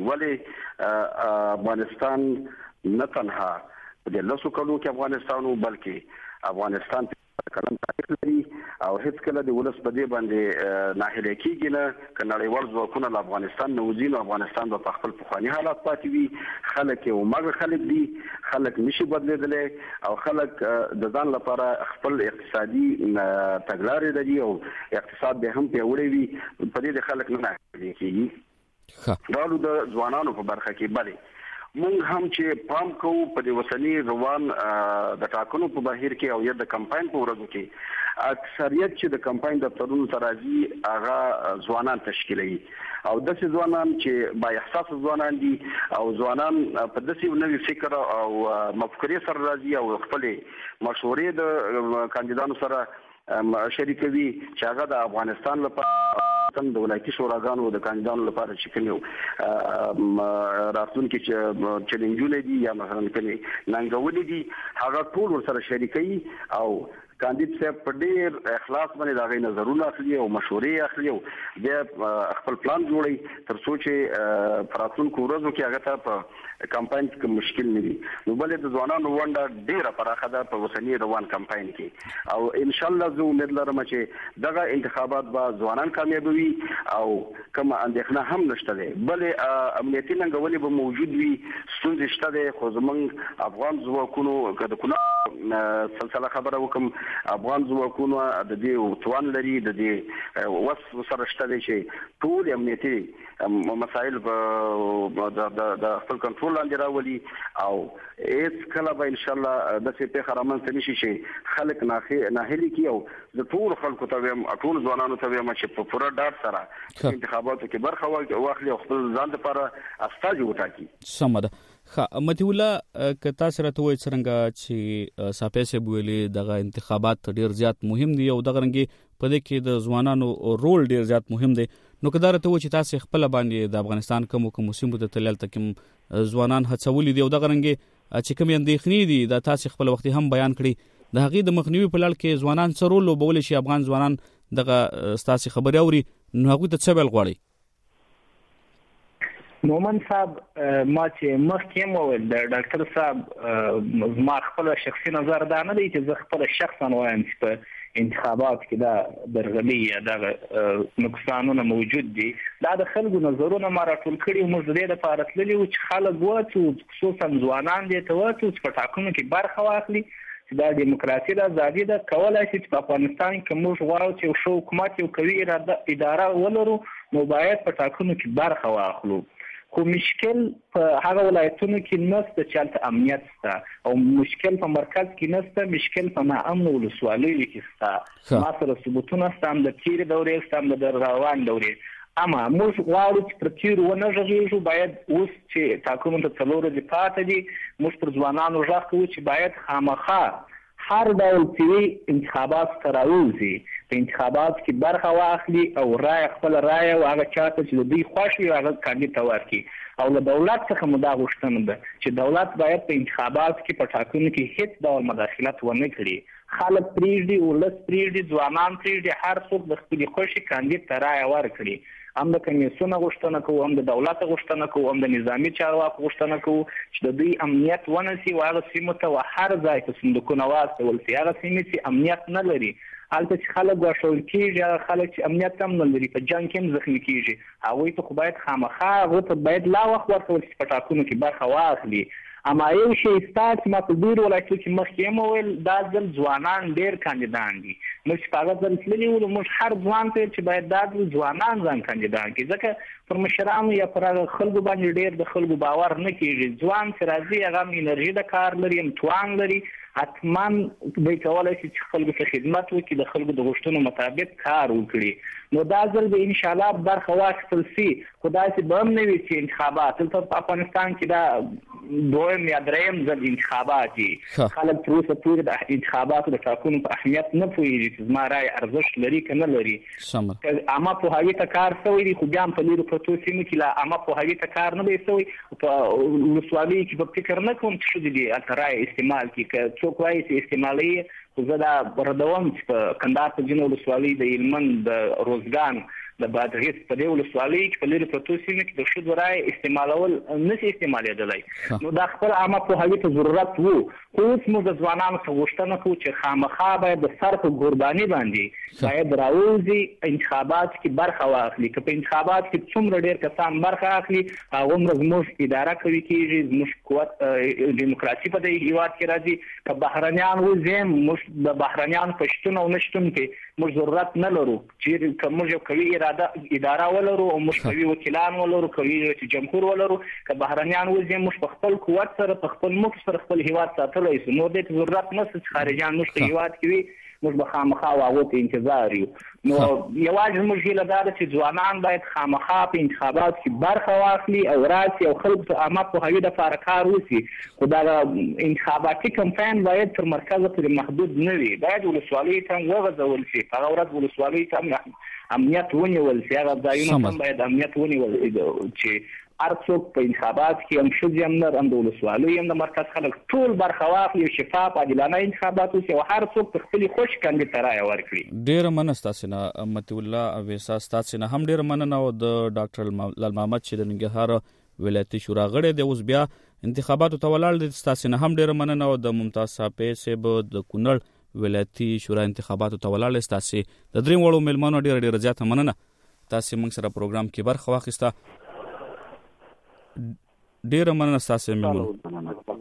Speaker 6: ولې افغانستان نه تنها د لسو کلو کې افغانستان بلکې افغانستان کلم تاریخ لري او هیڅ کله د ولس په دې باندې ناهیله کیږي نه ک نړیوال ځواکونه له افغانستان نه وځي نو افغانستان په خپل پخوانی حالات پاتې وي خلک یو مګ خلک دي خلک نشي بدلیدلی او خلک د ځان لپاره خپل اقتصادي تګلارې لري او اقتصاد به هم پیاوړی وي په دې د خلک نه ناهیله کیږي دا د ځوانانو په برخه کې بلې مونږ هم چې پام کوو په د وسنی روان د ټاکنو په بهیر کې او یا د کمپاین په ورځو کې اکثریت چې د کمپاین دفترونو ته راځي هغه ځوانان تشکیلوي او داسې ځوانان چې با احساس ځوانان دي او ځوانان په داسې نوي فکر او مفکورې سره راځي او خپل مشورې د کاندیدانو سره شریکوي چې هغه د افغانستان لپاره د ولایتي شوراګانو د کاندیدانو لپاره چې کوم راتلونکي چې چیلنجونه دي یا مثلا کوم ننګونې دي هغه ټول سره شریکي او کاندید صاحب په ډیر اخلاص باندې دا غي نظرونه اخلي او مشورې اخلي او د خپل پلان جوړي تر څو چې فراتونکو ورځو کې هغه ته په کمپاین کې مشکل نه وي نو بل د ځوانانو ونده ډیره پراخه ده په وسنی روان کمپاین کې او ان شاء الله زه امید لرم چې دغه انتخابات به ځوانان کامیابوي او کوم اندېښنه هم نشته ده بل امنیتي ننګونې به موجود وي ستونزې شته ده خو زمونږ افغان ځواکونو کله کونه سلسله خبره وکم افغان ځواکونو د دې توان لري د دې وس سره شته دي چې ټول امنیتي مسایل د خپل کنټرول لاندې راولي او هیڅ کله به ان شاء الله د څه په خرامن څه نشي چې خلک ناهیلي کی او د ټول خلکو ته هم ټول ځوانانو ته هم چې په پوره ډاډ سره انتخاباتو کې برخه واخلي او خپل ځان لپاره استاجو وټاکي
Speaker 5: سمده خا متي الله کتا سره ته وای څنګه چې صافه بویلې دغه انتخابات ډیر زیات مهم دي او دغه رنګي په دې کې د ځوانانو رول ډیر زیات مهم دی نو کدار ته و چې تاسو خپل باندې د افغانستان کوم کوم سیمو ته تلل تکم ځوانان هڅولې دي او دغه رنګي چې کوم اندېښنې دي د تاسو خپل وخت هم بیان کړي د هغې د مخنیوي په لړ کې ځوانان څه رول لوبولی شي افغان ځوانان دغه ستاسو خبرې اوري نو هغوی ته څه ویل غواړئ
Speaker 7: مومن صاحب ما چې مخکې مو ویل د ډاکټر صاحب ما خپل شخصي نظر دا نه دی چې زه خپل شخصا وایم چې په انتخابات کې دا درغلي یا دا نقصانونه موجود دي دا د خلکو نظرونه ما راټول کړي موږ د دې لپاره تللي وو چې خلک وڅو خصوصا ځوانان دي ته وڅو چې په ټاکنو کې برخه واخلي چې دا دیموکراسي ده ازادي ده کولای شي چې په افغانستان کې موږ غواړو چې یو ښه حکومت یو قوي اداره ولرو نو باید په ټاکنو کې برخه واخلو خو مشکل په هغه ولایتونو کې نشته چې هلته امنیت شته او مشکل په مرکز کې نشته مشکل په ناامن ولسوالیو کې شته ما سره ثبوتونه شته هم د تېرې دورې شته هم د روان دورې اما موږ غواړو چې پر تېرو ونه غږېږو باید اوس چې ټاکنو ته څلور ورځې پاته دي موږ پر ځوانانو غږ کوو چې باید خامخا هر ډول چې انتخابات ته راوځي په انتخابات کې برخه واخلي او رای خپل رای او هغه چاته چې د دوی خوښ وي هغه کاندید ته ورکړي او له دولت څخه مو دا غوښتنه ده چې دولت باید په انتخابات کې په ټاکنو کې هیڅ ډول مداخلت ونه کړي خلک پرېږدي ولس پرېږدي ځوانان پرېږدي هر څوک د خپلې خوښې کاندید ته رای ورکړي هم د کمیسیونه غوښتنه کوو هم د دولت غوښتنه کوو هم د نظامي چارواکو غوښتنه کوو چې د دوی امنیت ونسي او هغه سیمو ته هر ځای ته صندوقونه واستول سي هغه سیمې چې امنیت نه لري هلته چې خلک ګواښل کېږي هغه خلک چې امنیت هم نه لري په جنګ کې هم زخمي کېږي هغوی ته خو باید خامخا هغو ته باید لا وخت ورکول چې په ټاکنو کې برخه واخلي اما یو شی ستاسو ما په ډېرو ولایتو کې مخکې هم وویل دا ځل ځوانان ډېر کاندیدان دي. موږ چې په هغه ځل تللي وو موږ هر ځوان ته چې باید دا ځوانان ځان کاندیدان کړي، ځکه پر مشرانو یا پر هغه خلکو باندې ډېر د خلکو باور نه کېږي. ځوان چې راځي هغه هم انرژي د کار لري، هم توان لري، حتما دوی کولی شي چې خلکو ته خدمت وکړي، د خلکو د غوښتنو مطابق کار وکړي. نو دا ځل به انشاءالله برخه واخیستل سي، خو داسې به هم نه وي چې انتخابات دلته په افغانستان کې دا دویم یا دریم ځل انتخابات دي. خلک تر اوسه پورې د انتخاباتو د ټاکنو په اهمیت نه پوهېږي چې زما رایې ارزښت لري که نه لري. عامه پوهاوي ته کار شوی دی، خو بیا هم په لیرو پرتو سیمو کې لا عامه پوهاوي ته کار نه دی شوی. په ولسوالیو کې به فکر نه کوم چې ښځې دې هلته رایې استعمال کړي. که څوک وایي چې استعمالوي، خو زه دا ردوم چې په کندهار په ځینو ولسوالۍ د هلمند د روزګان د بادغیس په دې ولسوالیو کې په لیرې پرتو سیمو کې د ښځو رایې استعمالول نشي استعمالېدلی. نو دا خپل عامه پوهاوي ته ضرورت وو، خو اوس موږ د ځوانانو څخه غوښتنه کوو چې خامخا باید د سر په قرباني باندې باید راووځي، انتخابات کې برخه واخلي. که په انتخابات کې څومره ډېر کسان برخه اخلي هغومره زموږ اداره قوي کېږي، زموږ قوت ډیموکراسي په دې هېواد کې راځي. که بهرنیان وځي موږ د بهرنیانو په شتون او نه شتون کې موږ ضرورت نه لرو. چې که موږ یو قوي اداره ولرو او موږ قوي وکیلان ولرو، قوي رئیس جمهور ولرو، که بهرنیان وځي موږ په خپل قوت سره په خپل ملک سره خپل هېواد ساتلی شو. نو دې ته ضرورت نشته چې خارجیان موږ په هېواد کې وي، موږ به خامخا او هغو ته انتظار یو. نو یوازې زموږ هیله دا ده چې ځوانان باید خامخا په انتخاباتو کې برخه واخلي او راسي او خلکو ته عامه پوهاوي دپاره کار وشي. خو دا انتخاباتي کمپاین باید تر مرکزه پورې محدود نه وي، باید ولسوالیو ته هم وغځول شي. په هغه ورځ ولسوالیو ته هم امنیت ونیول شي، هغه ځایونه هم باید امنیت ونیول چې هر څوک په انتخابات کې هم ښځې هم نر هم د ولسوالیو هم د مرکز خلک ټول برخه واخلي او شفاف عادلانه انتخابات وشي او هر څوک په خپلې خوښې کاندید ته رایه ورکړي.
Speaker 5: ډېره مننه ستاسې نه مطیع الله اویسا، ستاسې نه هم ډېره مننه. او د ډاکټر لال محمد چې د ننګرهار ولایتي شورا غړی دی، اوس بیا انتخاباتو ته ولاړ دی، ستاسې نه هم ډېره مننه. او د ممتاز صاحب صاحب د کونړ ولایتي شورا انتخاباتو ته ولاړ دی، ستاسې د درېیم وړو مېلمنو ډېره ډېره زیاته مننه. تاسې موږ سره پروګرام کې برخه واخیسته، ډیره مننه ستاسو مېلمنو.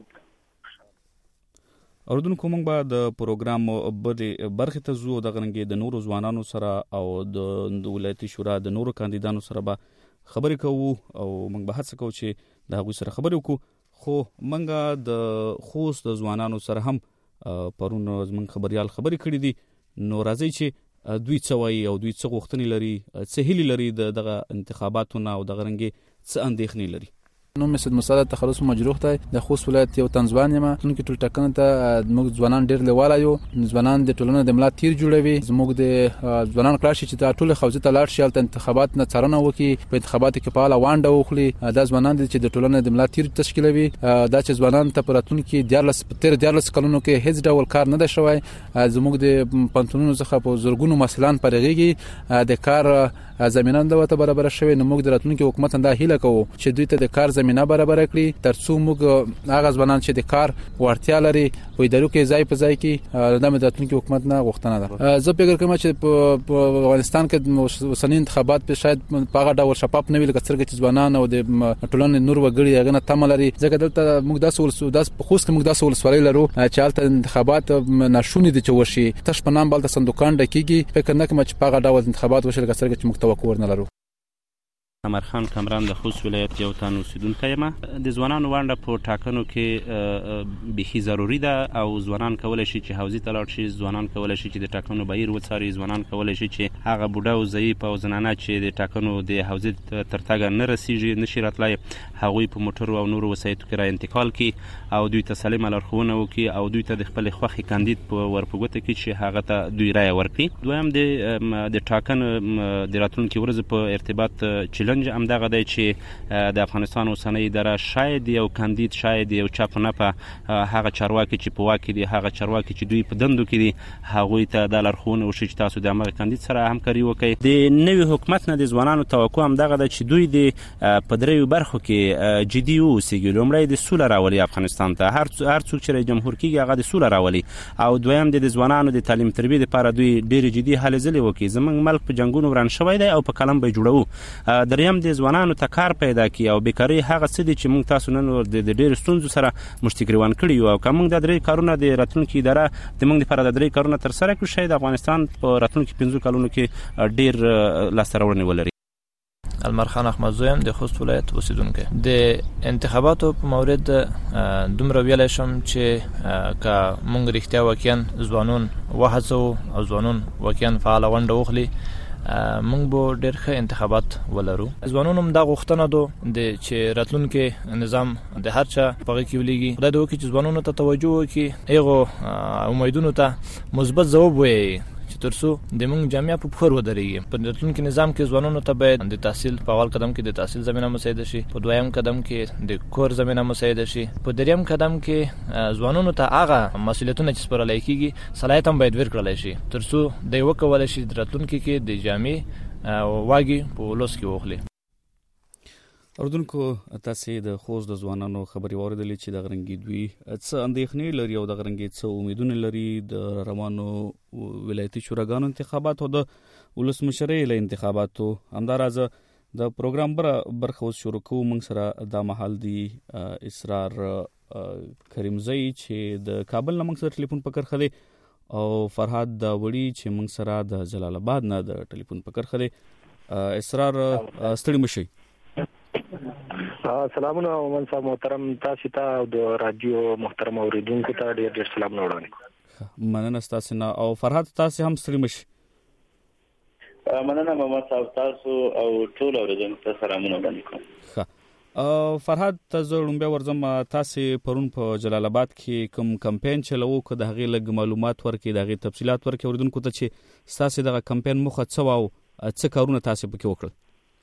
Speaker 5: اوردونکو موږ به د پروګرام بلې برخې ته ځو، دغه رنګې د نورو ځوانانو سره او د ولایتي شورا د نورو کاندیدانو سره به خبرې کوو او موږ به هڅه کوو چې د هغوی سره خبرې وکړو. خو موږ د خوست د ځوانانو سره هم پرون زموږ خبریال خبرې کړې دي. نو راځئ چې دوی څه وایي او دوی څه غوښتنې لري، څه هیلې لري د دغه انتخاباتو نه او دغه رنګې څه اندېښنې لري.
Speaker 13: نوم مې سید موسی تخلص مجروح دی، د خوست ولایت یو تنځوان یم. ټولنې ټول ټاکنو ته موږ ځوانان ډېر لیواله یو. ځوانان د ټولنې د ملا تیر جوړوي. زموږ د ځوانان کړه شي چې دا ټول خوځې ته لاړ شي، هلته انتخابات نه څارنه وکړي، په انتخاباتو کې فعاله ونډه واخلي. دا ځوانان دي چې د ټولنې د ملا تیر تشکیلوي. دا چې ځوانان ته په راتلونکي دیارلس تېر دیارلس کلونو کې هیڅ ډول کار نه دی شوی. زموږ د پوهنتونونو څخه په زرګونو محصلان فارغېږي، د کار زمینه هم ورته برابره شوې. نو موږ د راتلونکي حکومت نه دا هیله کوو چې دوی ته د کار زمینه برابره کړي، ترڅو موږ هغه ځوانان چې د کار وړتیا لري په ادارو کې ځای په ځای کې د راتلونکي حکومت نه غوښتنه ده. زه فکر کوم چې په افغانستان کې اوسنۍ انتخابات په شاید په هغه ډول شفاف نه وي لکه څنګه چې ځوانان او د ټولنې نور وګړي هغه نه تمه لري. ځکه دلته موږ داسې داسې په خوست کې موږ داسې ولسوالۍ لرو چې هلته انتخابات ناشوني دي چې وشي، تش په نام بلته صندوقان ډکېږي. فکر نه کوم چې په هغه ډول انتخابات وشي لکه څنګه چې موږ توقع نه لرو.
Speaker 14: امرخان کمران د خوست ولایت یو تن اوسیدونکی یم. د ځوانانو ونډه په ټاکنو کې بیخي ضروري ده او ځوانان کولی شي چې حوزې ته لاړ شي، ځوانان کولی شي چې د ټاکنو بهیر وڅاري، ځوانان کولی شي چې هغه بوډا او ضعیف او زنانه چې د ټاکنو د حوزې تر تګه نه رسیږي، نشي راتلی، هغوی په موټرو او نورو وسایطو کې را انتقال کړي او دوی ته سالمه لارښوونه وکړي او دوی ته د خپلې خوښې کاندید په ور په ګوته کړي چې هغه ته دوی رایه ورکړي. دویم د د ټاکنو د راتلونکي ورځې په ارتباط چلنج همدغه دی چې د افغانستان اوسنۍ اداره شاید یو کاندید، شاید یو چا په نفع هغه چارواکي چې په واک کې دي، هغه چارواکي چې دوی په دندو کې دي، هغوی ته دا لارښوونه وشي چې تاسو د همغه کاندید سره همکاري وکړئ. د نوي حکومت نه د ځوانانو توقع همدغه ده چې دوی د په دریو برخو کې جدي واوسېږي. لومړی د سوله راولي افغانستان ته، هر څوک چې رئیس جمهور کېږي هغه د سوله راولي، او دویم د ځوانانو د تعلیم تربیې لپاره دوی ډېرې جدي هلې ځلې وکړي. زموږ ملک په جنګونو وران شوی دی او په قلم به یې جوړوو. دریم دویم د ځوانانو ته کار پیدا کړي او بیکاري هغه څه دي چې موږ تاسو نن د ډېرو ستونزو سره مشتي ګریوان کړي یو او که موږ د درې کارونه د راتلونکي اداره د موږ لپاره د درې کارونه ترسره کړو شاید افغانستان په راتلونکي پنځو کلونو کې ډېر لاسته راوړنې ولري.
Speaker 15: المر خان احمد زویم د خوست ولایت اوسیدونکی. د انتخاباتو په مورد دومره ویلی شم چې که موږ رښتیا واقعا ځوانون وهڅوو او ځوانون واقعا فعاله ونډه واخلي موږ به ډېر ښه انتخابات ولرو. ځوانانو هم دا غوښتنه ده د چې راتلونکي نظام د هر چا په هغې کې ولیږي. خدای دې وکړي چې ځوانانو ته توجه وکړي، هغو امیدونو ته مثبت ځواب ووایي چې تر څو د موږ جامعه په پښور ودرېږي. په راتلونکي نظام کې ځوانانو ته باید د تحصیل په اول قدم کې د تحصیل زمینه مساعده شي، په دویم قدم کې د کور زمینه مساعده شي، په دریم قدم کې ځوانانو ته هغه مسؤلیتونه چې سپارلی کېږي صلاحیت هم باید ورکړلی شي تر څو دی وکولی شي د راتلونکي کې د جامعې واګې په ولس کې واخلي.
Speaker 5: اردوونکو تاسې د خوست د ځوانانو خبرې واورېدلې چې دغه رنګې دوی څه اندېښنې لري او دغه رنګې څه امیدونه لري د روانو ولایتي شوراګانو انتخابات او د ولسمشرۍ له انتخاباتو. همداراز د پروګرام بره برخه اوس شروع کوو. موږ سره دا مهال دی اسرار کریمزی چې د کابل نه موږ سره ټلیفون په کرښه دی او فرهاد داوړي چې موږ سره د جلال آباد نه د ټلیفون په کرښه دی. اسرار ستړي مشئ.
Speaker 16: سلامونه مومن صاحب محترم، تاسو ته او د رادیو محترم اوریدونکو ته ډېر ډېر سلامونه وړاندې کوم.
Speaker 5: مننه ستاسو نه. او فرهاد تاسو هم ستړي مشئ.
Speaker 17: مننه محمد صاحب، تاسو او ټول اوریدونکو ته سلامونه وړاندې کوم.
Speaker 5: فرهاد ته زه لومبیا ورځم، تاسو پرون په جلال آباد کې کوم کمپاین چلوو که د هغې لږ معلومات ورکړئ، د هغې تفصیلات ورکړئ اوریدونکو ته چې ستاسو دغه کمپاین موخه څه وه او څه کارونه تاسو پکې وکړل؟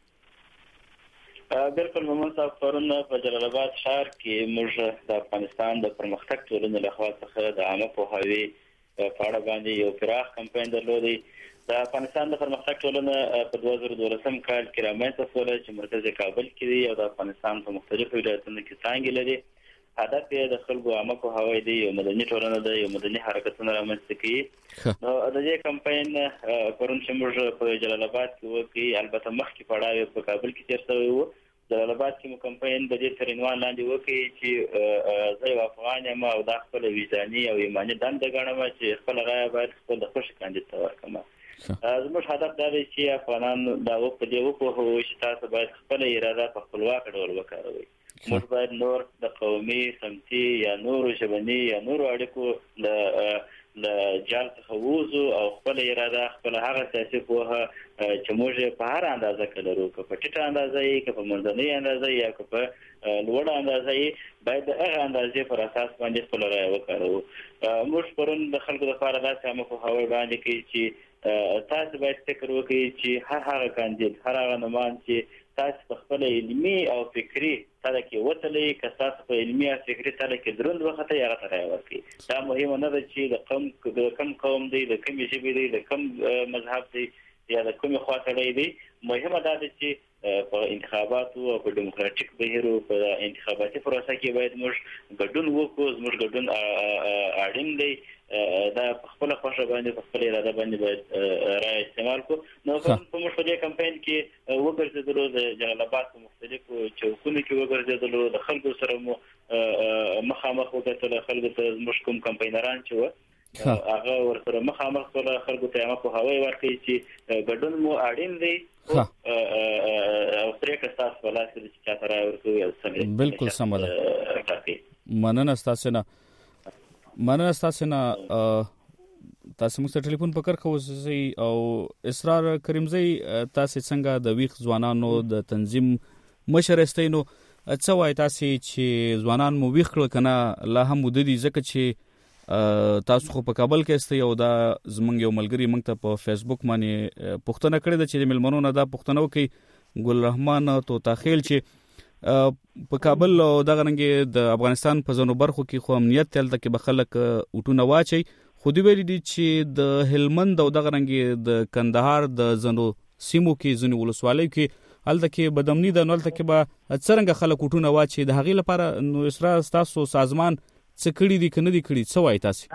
Speaker 17: بالکل محمد صاحب، پرون په جلال آباد ښار کې موږ د افغانستان د پرمختګ ټولنې لخوا څخه د عامه پوهاوي په اړه باندې یو پراخ کمپاین درلودی. د افغانستان د پرمختګ ټولنه په دوه زره دولسم کال کې رامنځته شوله چې مرکز کابل کې دی او د افغانستان په مختلفو ولایتونو کې څانګې لري. هدف یې د خلکو عامه پوهاوی دی، یو مدني ټولنه ده، یو مدني حرکتونه رامنځته کوي. نو د دې کمپاین پرون چې موږ په جلال آباد کې وکړي، البته مخکې پړاو په کابل کې تېر شوی و. جلال آباد کې مو کمپاین د دې تر عنوان لاندې وکړي چې زه یو افغان یم او دا خپله وجداني او ایماني دنده ګڼم چې خپله رایه باید خپل د خوښې کاندید ته ورکړم. زموږ هدف دا دی چې افغانان دا په دې وپوهوو چې تاسو باید خپله اراده په خپلواک ډول وکاروئ. موږ باید نور د قومي، سمتي یا نورو ژبني یا نورو اړیکو له له جال څخه ووځو او خپله اراده، خپله هغه سیاسي پوهه چې موږ یې په هر اندازه کې لرو، که په ټیټه اندازه یې، که په منځنۍ اندازه یې، یا که په لوړه اندازه یې، باید د هغه اندازې پر اساس باندې خپله رایه وکاروو. موږ پرون د خلکو لپاره داسې عامه پوهاوی وړاندې کوي چې تاسو باید فکر وکړئ چې هر هغه کاندید، هر هغه نومان چې تاسو په خپله علمي او فکري تله کې وتلی، که تاسو په علمي او فکري تله کې دروند وختئ، هغه ته رایه ورکړئ. دا مهمه نه ده چې د قوم د کوم قوم دی، د کومې ژبې دی، د کوم مذهب دی یا د کومې خوا سړی دی. مهمه دا ده چې په انتخاباتو او په ډیموکراټیک بهیرو په انتخاباتي پروسه کې باید موږ ګډون وکړو. زموږ ګډون اړین دی. دا په خپله خوښه باندې، په خپله اراده باندې باید رایه استعمال کړو. نو په موږ په دې کمپاین کې وګرځېدلو، د جلال آباد په مختلفو چوکونو کې وګرځېدلو، د خلکو سره مو مخامخ وکتل. خلکو ته زموږ کوم کمپاینران چې وه هغه ورسره مخامخ شول، خلکو ته عامه پوهاوی ورکړي چې ګډون مو اړین دی او پرېکړه ستاسو په لاس کې ده چې چا ته رایه ورکوي او څنګه.
Speaker 5: بالکل سمه ده. مننه ستاسو نه. مننه ستاسو نه. تاسو موږ ته ټلیفون په کرښه اوسئ. او اسرار کریمزی، تاسو څنګه د ویښ ځوانانو د تنظیم مشر یاستئ، نو څه وایي تاسو چې ځوانان مو ویښ کړل که نه لا هم موده دي؟ ځکه چې تاسو خو په کابل کې استئ او دا زمونږ یو ملګري موږ ته په فیسبوک باندې پوښتنه کړې ده چې د مېلمنو نه دا پوښتنه وکړي، ګل رحمان طوطاخیل، چې په کابل او دغه رنګې د افغانستان په ځینو برخو کې خو امنیت هلته کې به خلک اوټونه واچي، خو دوی ویلي دي چې د هلمند او دغه رنګې د کندهار د ځینو سیمو کې، ځینو ولسوالیو کې هلته کې بدامني ده، نو هلته کې به څرنګه خلک اوټونه واچي. د هغې لپاره نو اسرار ستاسو سازمان څه کړي دي که نه دي کړي؟ څه وایي تاسو؟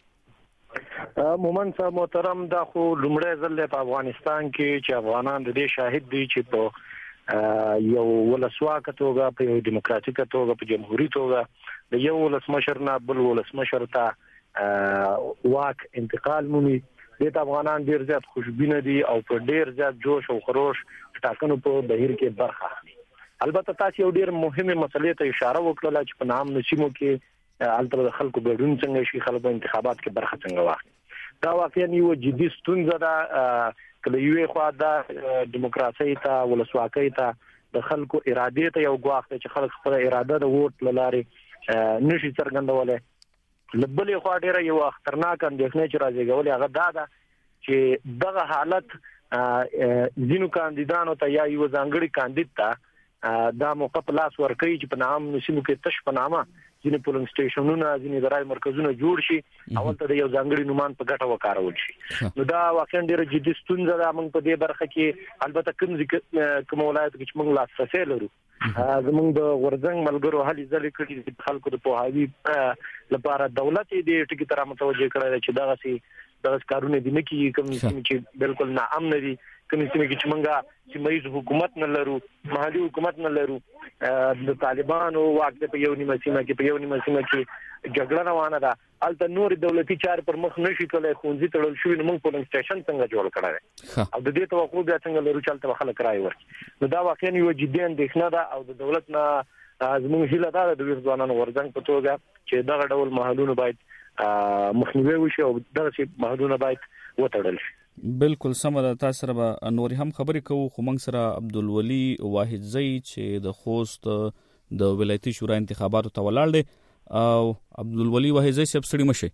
Speaker 16: مومن صاحب محترم، دا خو لومړی ځل دی په افغانستان کې چې افغانان د دې شاهد دي چې په یو ولسواک توګه په یو دیموکراتیک توګه په جمهوریت توګه د یو ولسمشر نه بل ولسمشر ته واک انتقال مومي. د افغانان ډیر زیات خوشبینه دي او په ډیر زیات جوش او خروش ټاکنو په بهیر کې برخه اخلي. البته تاسو یو ډیر مهمه مسلې ته اشاره وکړه چې په نام نشیمو کې البته د خلکو بدون څنګه شي خلکو انتخابات کې برخه څنګه واخلي. دا واقعا یو جدي ستونزه ده کله یو خو د دیموکراسي ته ولسواکۍ ته د خلکو اراده ته یو غواخ چې خلک خپل اراده د ووټ لاره نشي څرګندولای. لبلې خو ډیره یو خطرناک اندېښنه چې راځي غوړي هغه دا ده چې دغه حالت ځینو کاندیدانو ته یا یو ځانګړي کاندید ته دا موقع په لاس ورکړي چې په نام نشمو کې تش په نامه ځینې پولینګ سټیشنونه ځینې د رای مرکزونه جوړ شي او ته د یو ځانګړي نومان په ګټه وکارول شي. نو دا واقعا ډیره جدي ستونزه ده. موږ په دې برخه کې البته کوم ځکه کوم ولایت کې موږ لاسرسي لرو زموږ د ورزنګ ملګرو هلي ځلې کړي د خلکو د پوهاوي لپاره دولت دې ټکی تر متوجه کړی چې دغه سي دغه کارونه دي نه کې کوم چې بالکل ناامن دي کوم چې موږ چې مېز حکومت نه لرو محلي حکومت نه لرو د طالبانو واک په یو نیمه سیمه کې په یو نیمه سیمه کې جګړه روانه ده. البته نور دولتي چار پر مخ نشي کولای خونځي تړل شوی موږ پولینګ سټیشن څنګه جوړ کړی او د دې توقع بیا څنګه لرو چې تل خلک راي ورکړي. نو دا واقعا یو جدي اندېښنه ده او د دولت نه زموږ هیله ده د ځوانانو ورزنګ په توګه چې دغه ډول محلونه باید مخنیوي وشي او دغه محدودونه باید وتړل شي.
Speaker 5: بالکل سم ده. تاسو سره به نور هم خبرې کوو خو موږ سره عبدالولي واحدزی چې د خوست د ولایتي شورا انتخاباتو ته ولاړ دی او عبدالولي واحدزی صاحب ستړي مشئ.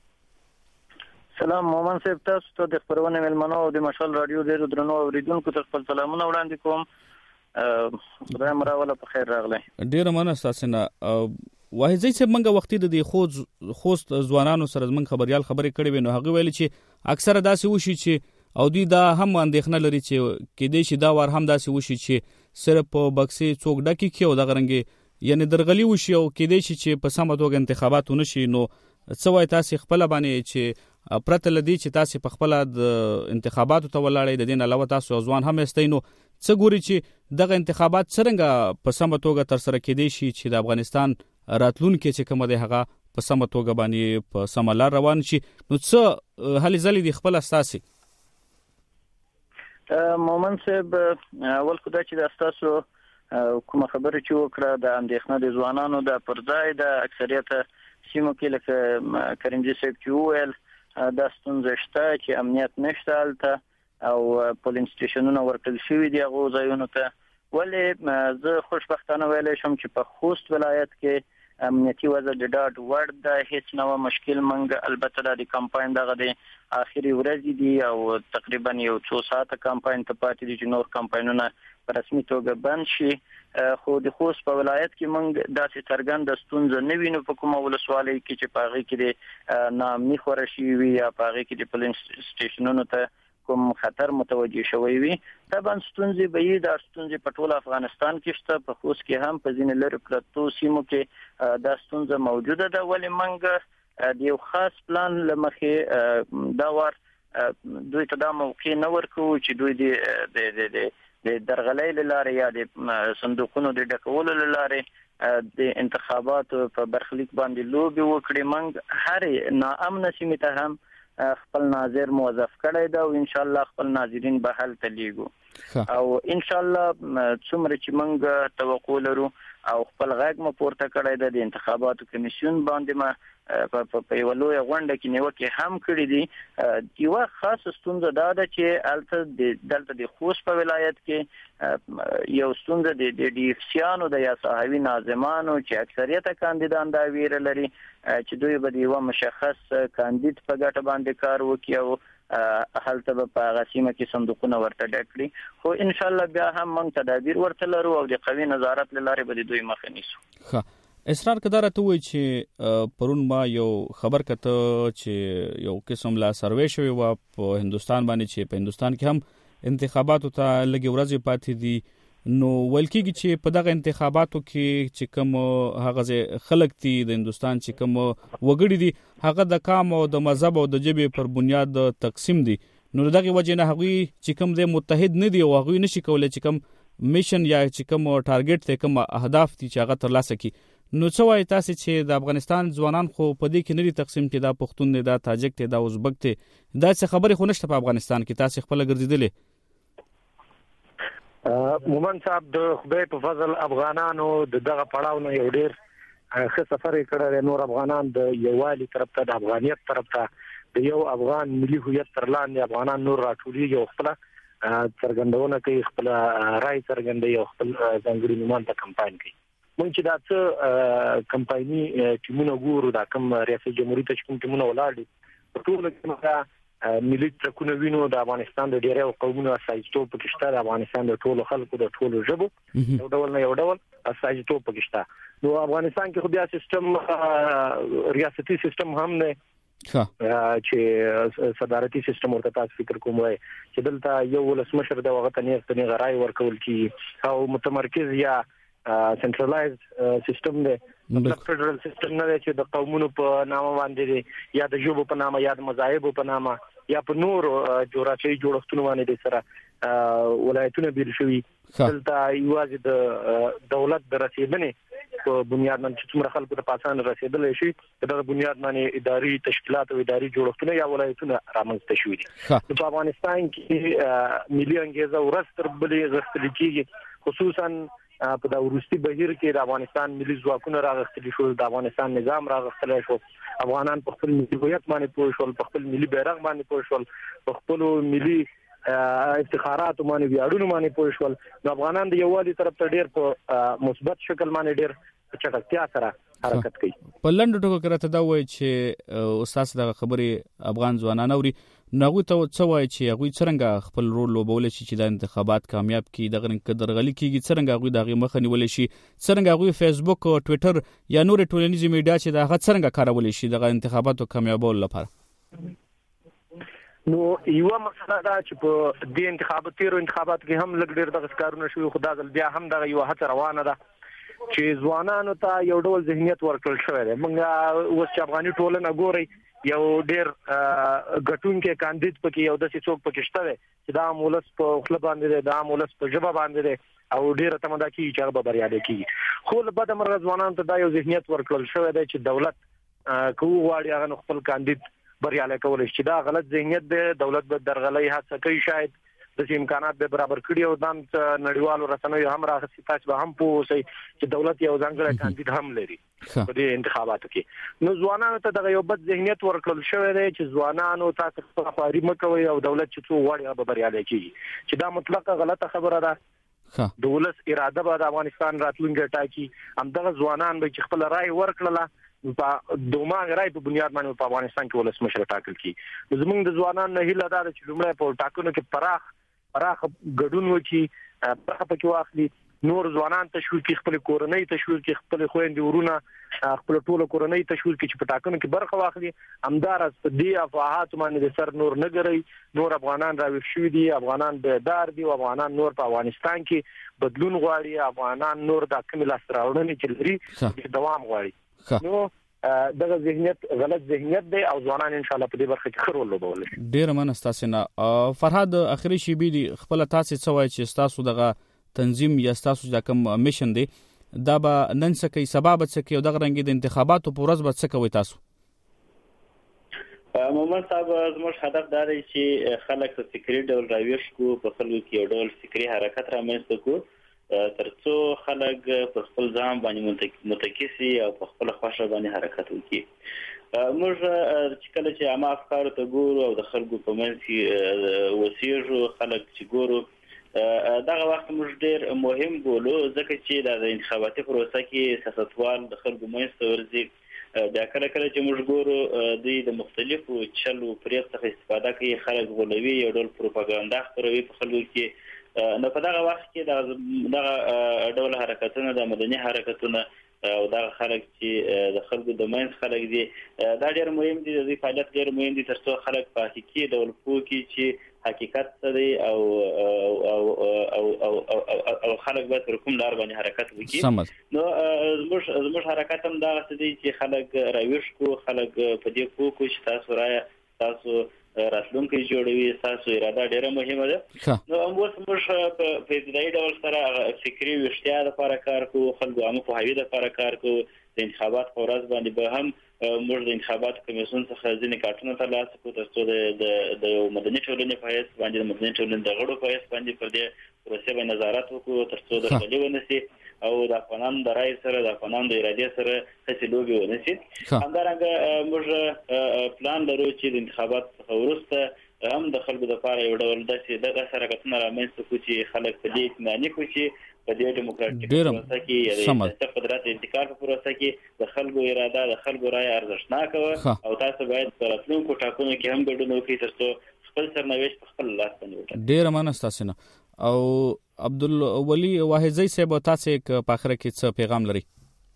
Speaker 18: سلام مومن صاحب، تاسو ته د خبرونه ملمنو او د مشال رادیو ډیرو درنو اوریدونکو ته خپل سلامونه وړاندې کوم. خدای مراوله په خیر راغلی.
Speaker 5: ډیره مننه تاسو نه واحدزی صاحب. منګه وختي د خوست خوست ځوانانو سره من خبريال خبرې کړې وې نو هغه ویل چې اکثره داسې وشي چې او دوی دا هم اندېښنه لري چې کېدې شي دا وار هم داسې وشي چې صرف په بکسې څوک ډکې کې او دغه رنګې یعنی درغلي وشي او کېدې شي چې په سمه توګه انتخابات ونشي. نو څه وایي تاسو خپل باندې چې پرته لدی چې تاسو په خپل د انتخاباتو ته ولاړې د دین علاوه تاسو ځوان هم استئ نو څه ګوري چې دغه انتخابات څنګه په سمه توګه تر سره کېدې شي چې د افغانستان راتلونکي چې کوم دی هغه په سمه توګه باندې په سمه لار روان شي. نو څه هلي ځلې دي خپل اساسي
Speaker 18: مومن صاحب؟ اول خدای چې د اساسو کوم خبره چې وکړه د اندېښنه د ځوانانو د پرځای د اکثریت سیمو کې لکه کریم جی صاحب چې وویل دا ستونزه شته چې امنیت نشته هلته او پولینګ سټیشنونه ورکړل شوي دي هغو ځایونو ته. ولې زه خوشبختانه ویلی شم چې په خوست ولایت کې امنیتي وضع د ډاډ وړ ده، هیڅ نوع مشکل منګ البته د کمپاین دغه د اخري ورځې دي او تقریبا یو څو ساعته کمپاین ته پاتې دي چې نور کمپاینونه په رسمي توګه بند شي. خو د خوست په ولایت کې موږ داسې څرګنده ستونزه نه وینو په کومه ولسوالۍ کې چې په هغې کې د ناامني خوره شوي وي یا په هغې کې د پولینګ سټیشنونو ته کوم خطر متوجه شوی وي. طبعا ستونزې به یې دا ستونزې په ټول افغانستان کې شته، په خوست کې هم په ځینې لرې پرتو سیمو کې دا ستونزه موجوده ده. ولې موږ د یو خاص پلان له مخې دا وار دوی ته دا موقع نه ورکوو چې دوی د د درغلۍ له لارې یا د صندوقونو د ډکولو له لارې د انتخاباتو په برخلیک باندې لوبې وکړي. موږ هرې ناامنه سیمې ته هم خپل ناظر موظف کړی دا او ان شاء الله خپل ناظرین به هلته لیږو او ان شاء الله څومره چې موږ توقع لرو او خپل غږ مو پورته کړی دی د انتخاباتو کمیسیون باندې ما په یوه لویه غونډه کې نیوکې هم کړي دي. یوه خاصه ستونزه دا ده چې هلته دلته د خوست په ولایت کې یو ستونزه د ډي اف سیانو د یا صحوي ناظمانو چې اکثریت کاندیدان دا ویره لري چې دوی به د یوه مشخص کاندید په ګټه باندې کار وکړي او هلته به په هغه سیمه کې صندوقونه ورته ډک کړي. خو انشاءالله بیا هم موږ تدابیر ورته لرو او د قوي نظارت له لارې به د دوی مخه نیسو.
Speaker 5: اسرار کدا راته وای چې پرون ما یو خبر کته چې یو قسم لا سروې شوی و په هندستان باندې چې په هندستان کې هم انتخاباتو ته لږ ورځې پاتې دي. نو ویل کېږي چې په دغه انتخاباتو کې چې کوم هغه خلک دي د هندستان چې کوم وګړي دي هغه د قام او د مذهب او د ژبې پر بنیاد تقسیم دي. نو دغه وجه نه هغوی چې کوم د متحد نه دي او هغوی نشي کولای چې کوم میشن یا چې کوم ټارګټ ته کوم اهداف دي چې هغه ترلاسه کی. نو څه وایي تاسو چې د افغانستان ځوانان خو په دې کې نه دي تقسیم کې دا پښتون دی دا تاجک دی دا ازبک دی دا څه خبرې خو نشته په افغانستان کې تاسو خپل ګرځیدلې؟
Speaker 16: مومن صاحب د خدای په فضل افغانانو دغه پړاو نه یو ډیر ښه سفر کړی نور افغانان د یووالي طرف ته د افغانیت طرف ته د یو افغان ملي هویت تر لاندې افغانان نور راټولېږي او خپل څرګندونه کوي خپل رائے څرګندوي او خپل ځانګړي نومان ته کمپاین کوي. مونږ چې دا څه کمپایني ټیمونه ګورو دا کوم ریاست جمهوریت ته کوم ټیمونه ولاړ دي په ټول کې ملي ترکونه وینو د افغانستان د ډیرو قومونو اساسیتوب پکې شته د افغانستان د ټولو خلکو د ټولو ژبو یو ډول نه یو ډول اساسیتوب پکې شته. نو افغانستان کې خو بیا سیستم ریاستي سیستم هم نه چې صدارتي سیستم ورته تاسو فکر کوم وای چې دلته یو ولسمشر د وغه تنیر تنیر رائے ورکول کی او متمرکز یا سنټرلایزد سیستم دی مطلب فدرال سیستم نه چې د قومونو په نامه باندې یا د ژبو په نامه یا د مذاهبو په نامه یا په نور جغرافیایي جوړښتونو باندې سره ولایتونه بیل شوي. دلته یوازې د دولت د رسیدنې په بنیاد باندې چې څومره خلکو ته پاسان رسیدلې شي د بنیاد باندې اداري تشکیلات او اداري جوړښتونه یا ولایتونه رامنځته شوي دي. په افغانستان کې ملي انګیزه ورځ تر بلې غښتل کېږي خصوصا په دا ورستي بهیر کې د افغانستان ملي ځواکونه راغستل شو د افغانستان نظام راغستل شو افغانان په خپل ملي هویت باندې پوه شول په خپل ملي بیرغ باندې پوه شول په خپل ملي افتخارات باندې ویاړونو باندې پوه شول. نو افغانان د یووالي طرف ته ډیر په مثبت شکل باندې ډیر چټکتیا سره حرکت کوي.
Speaker 5: په لنډو ټکو کې راته دا وایي چې استاد د خبرې افغان ځوانان اوري نو ته څه وایي چې هغه څنګه خپل رول لوبول شي چې د انتخابات کامیاب کړي دغه رنګ درغلي کیږي څنګه هغه دغه مخ نیول شي څنګه هغه فیسبوک او ټوئیټر یا نور ټولنیزي میډیا چې دغه څنګه کارول شي دغه انتخاباتو کامیابول لپاره؟
Speaker 16: نو یو مسله دا چې په دې انتخاباتو تیرو انتخابات کې هم لګ ډیر دغه کارونه شوي خدای ځل بیا هم دغه یو هڅه روانه ده چې ځوانانو ته یو ډول ذهنیت ورکړل شوی دی. موږ اوس چې افغاني ټولنه ګوري یو ډیر غټون کې کاندید پکې یو د څوک پکې شته چې دا مولس په خپل باندې دا مولس په ژبه باندې او ډیر تمدا کی چې هغه بریالي کیږي. خو له بده مرغه ځوانانو ته دا یو ذهنیت ورکړل شوی دی چې دولت کوو غواړي هغه خپل کاندید بریالي کول شي. دا غلط ذهنیت دی. دولت به درغلي هڅه کوي شاید د امکانات به برابر کړي او د نړیوالو رسنیو هم راغسي تاسو به هم پوهیږئ چې دولت یو ځانګړی کاندید هم لري په دې انتخاباتو کې. نو ځوانانو ته دغه یو بد ذهنیت ورکړل شوی دی چې ځوانانو تاسو په خاري مکوي او دولت چې څو وړي به بریالي کیږي چې دا مطلقه غلطه خبره ده. دولت اراده به د افغانستان راتلونکي ټاکي همدغه ځوانان به چې خپل رائے ورکړله په دوما غړای په بنیاد باندې په افغانستان کې ولسمشر ټاکل کی. زموږ د ځوانانو نه هیله ده چې لومړی په ټاکنو کې پراخ پراخ ګډون وکړي پراخ پکې واخلي نور ځوانان تشویق کړي خپل کورنۍ تشویق کړي خپل خويندې ورونه خپل ټول کورنۍ تشویق کړي چې په ټاکنو کې برخه واخلي. همدارس په دې افواهات باندې سر نور نه ګرځي نور افغانان راوښ شوي دي افغانان بیدار دي افغانان نور په افغانستان کې بدلون غواړي افغانان نور د کمل استراوړنې چې لري دوام غواړي. نو دغه ذهنیت غلط ذهنیت دی او ځوانان ان شاء الله په دې برخه کې خرول لوبول شي.
Speaker 5: ډیر مننه تاسو نه فرهاد اخري شی بي دي خپل تاسو څه وایي چې تاسو دغه تنظیم یا تاسو د کوم میشن دی دا به نن څه کوي سبب څه کوي دغه رنګ د انتخاباتو په ورځ به څه کوي تاسو؟
Speaker 17: محمد صاحب زموږ هدف دا دی چې خلک په فکری ډول راویښ کو په خلکو کې یو ډول فکری حرکت رامنځته کو ترڅو خلک په خپل ځان باندې متکیسي او په خپل خوښه باندې حرکت وکړي. موږ چې کله چې عامه افکار ته ګورو او د خلکو په منځ کې وسیږو خلک چې ګورو دغه وخت موږ ډېر مهم بولو ځکه چې د انتخاباتي پروسه کې سیاستوال د خلکو منځ ته ورځي بیا کله کله چې موږ ګورو دوی د مختلفو چلو پریب څخه استفاده کوي خلک غولوي یو ډول پروپاګاندا خپروي په خلکو کې. نو په دغه وخت کې دغه ډول حرکتونه د مدني حرکتونه او دغه خلک چې د خلکو د منځ خلک دي دا ډېر مهم دي د دې فعالیت ډېر مهم دي ترڅو خلک په حقیقي ډول پوه کړي چې حقیقت څه دی او او او او او خلک به تر کوم لار باندې حرکت وکړي. نو زموږ زموږ حرکت هم دا څه دی چې خلک راویښ کو خلک په دې پوه کو چې تاسو راي تاسو راتلونکي جوړوي تاسو اراده ډیره مهمه ده نو اوس موږ په ابتدایي ډول سره فکری وشتیا لپاره کار کوو خلکو عامه پوهاوی لپاره کار کوو د انتخابات په ورځ باندې به هم موږ د انتخابات کمیسیون څخه ځینې کارتونه ترلاسه کړو ترڅو د د مدني ټولنې په حیث باندې د مدني ټولنې د غړو په حیث باندې پر دې پروسې باندې نظارت وکړو ترڅو د خلګو ونسي او د افغانانو د رای سره د افغانانو د ارادې سره هڅې لوبې ونسي همدارنګه موږ پلان لرو چې د انتخابات څخه وروسته هم د خلکو لپاره یو ډول داسې د حرکتونه رامنځته کړو چې خلک په دې اطمیناني کړي چې په دې دیموکراتیک پروسه کې د قدرت انتقال په پروسه کې د خلکو اراده د خلکو رای ارزښتناک وي او تاسو باید په راتلونکو ټاکنو کې هم ګډون وکړئ ترڅو خپل سرنوشت په خپل لاس باندې وټاکئ. ډېره مننه ستاسو نه. او عبدالولي واحدزی صاحب تاسو په اخر کې څه پیغام لري؟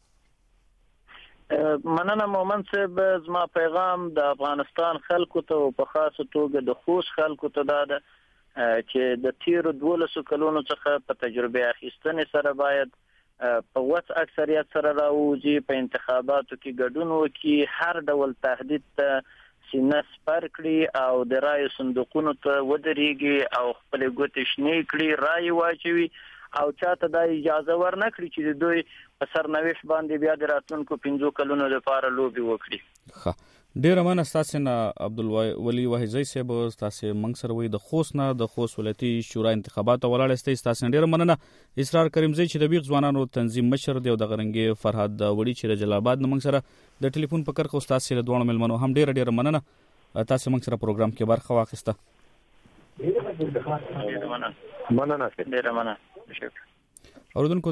Speaker 18: مننه مومن صاحب. زما پیغام د افغانستان خلکو ته او په خاصه توګه د خوست خلکو ته دا ده چې د تیرو دولسو کلونو څخه په تجربه اخیستنې سره باید په وڅ اکثریت سره راوځي په انتخاباتو کې ګډون وکړي هر ډول تهدید ته سینه سپر کړي او د رایو صندوقونو ته ودرېږي او خپل ګوتې شنې کړي رای واچوي او چاته دا اجازه ورنکړي چې د دوی په سرنوشت باندې بیا د راتلونکو پنځو کلونو لپاره لوبې وکړي.
Speaker 5: ښه ډیره مننه ستاسو نه عبدالولي واحدزی صاحب. ستاسو موږ سره وي د خوست نه د خوست ولایتي شورا انتخاباتو ولاړ استئ. ستاسو ډیره مننه. اسرار کریمزی چې د بیغ ځوانانو تنظیم مشر دی او د غرنګي فرهاد وړي چې د جلال آباد نه موږ سره د ټلیفون په کرخه ستاسو له دوه ملمنو هم ډیره ډیره مننه. تاسو موږ سره پروګرام کې برخه واخیسته.
Speaker 18: مننه ډیره مننه.
Speaker 5: اوردونکو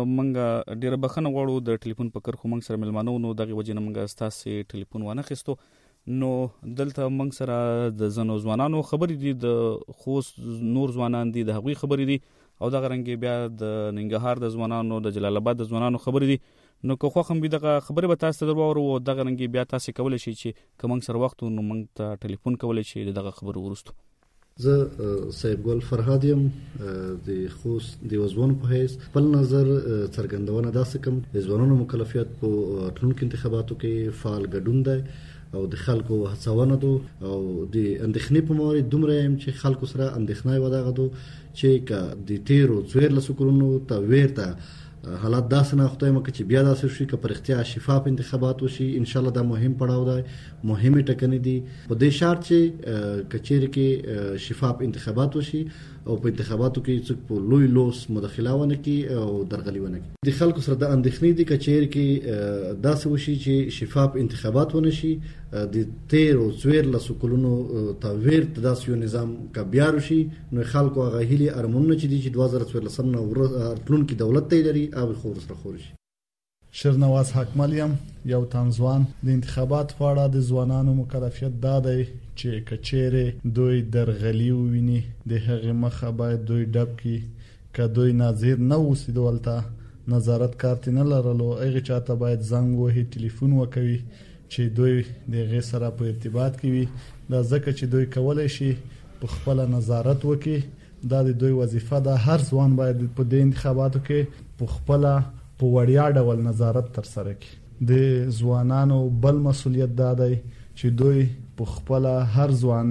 Speaker 5: منګه ډیره بخنه غواړو د ټلیفون په کرخو منګ سره ملمانو نو دغه وجه نه منګه ستاسو ټلیفون وانه خستو نو دلته منګ سره د زنو ځوانانو خبرې دي د خوست نور ځوانان دي د هغوی خبرې دي او دغه رنګ بیا د ننګرهار د ځوانانو د جلال آباد د ځوانانو خبرې دي نو که خو هم به دغه خبرې به تاسو درواورو او دغه رنګ بیا تاسو کولای شئ چې کوم سره وخت نو منګ ته ټلیفون کولای شئ دغه خبرو ورستو.
Speaker 19: زه صاحب ګل فرهاد یم د خوست د وزوانو په حیث خپل نظر څرګندونه داسې کوم د ځوانانو مکلفیت په راتلونکو انتخاباتو کې فعال ګډون دی او د خلکو هڅونه ده او د اندېښنې په موري دومره يم چې خلکو سره اندېښنه وداغه دو چې ک د تیرو څویر لسکرونو ته ویرته حالات داسې نه خدای مکه چې بیا داسې شي که پر اختیار شفاف انتخابات وشي ان شاء الله دا مهم پړاو دی مهمه ټکنې دي په دې شرط چې کچېر کې شفاف انتخابات وشي او په انتخاباتو کې څوک په لوی لوس مداخله ونه کوي او درغلي ونه کوي. د خلکو سره د اندېښنې دي کچېر کې داسې وشي چې شفاف انتخابات ونه شي د تیر او څویر لسکلونو تاویر داسې یو نظام کا بیا وشي نو خلکو هغه هلي ارمونه چې دي چې دوه زره څویر لسم نو ورتلون کې دولت ته لري او خو سره خوري.
Speaker 20: شرنواز حکملیم یو تنځوان د انتخابات په اړه د ځوانانو مکلفیت دا دی چې کچېره دوی درغلي وویني د هغه مخه باید دوی ډب کی که دوی ناظر نه اوسي دولته نظارت کارت نه لرلو هغه چاته باید زنګ وهي ټلیفون وکوي چې دوی د هغه سره په ارتباط کې وي دا ځکه چې دوی کولای شي په خپل نظارت وکړي دا د دوی وظیفه ده. هر ځوان باید په دې انتخاباتو کې په خپل په وړیا ډول نظارت تر سره کړي. د ځوانانو بل مسولیت دا دی چې دوی په خپل هر ځوان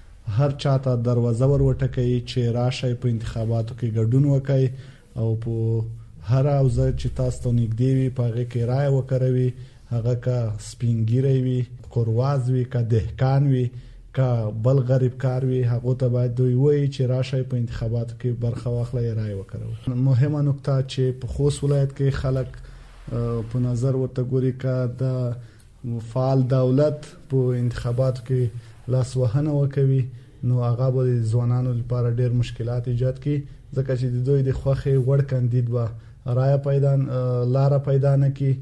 Speaker 20: هر چاته دروازه ور وټکوي چې راشي په انتخاباتو کې ګډون وکړي او په هر اوزه چې تاسو ته نږدې وي په هغه کې رائے وکړوي هغه کا سپینګیری وي کورواز وي کا دهقان وي کا بل غریب کار وي هغه ته باید دوی وایي چې راشي په انتخاباتو کې برخه واخلي رائے وکړي. مهمه نکته چې په خوست ولایت کې خلک په نظر ورته ګوري کا د فعال دولت په انتخاباتو کې لاس وهنه وکوي نو هغه به ځوانانو لپاره ډېر مشکلات ایجاد کړي ځکه چې د دوی د خوخه وړ کاندید و رائے پیدا لار پیدا نه کی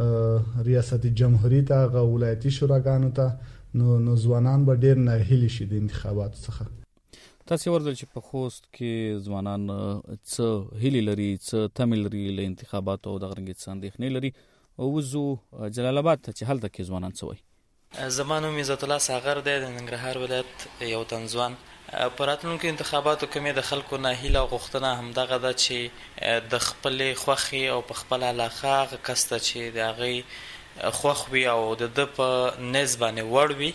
Speaker 20: ریاست جمهوریت هغه ولایتي شوراګانو ته نو نو ځوانان به ډېر نه هلي شي د انتخاباتو څخه.
Speaker 5: تاسو ورته چې په خوست کې ځوانان څه هلي لري څه تمل لري له انتخاباتو او د غرنګ څخه اندېښنې لري او وزو جلال آباد ته چې هلته کې ځوانان څه وایي.
Speaker 21: زمانو عزت الله ساغر دی د ننګرهار ولایت یو تنځوان په راتلونکو انتخاباتو کې مې د خلکو نه هیله غوښتنه همدغه ده چې د خپل خوخي او په خپل علاقه کسته چې د هغه خوخ وي او د د په نسبانه وړ وي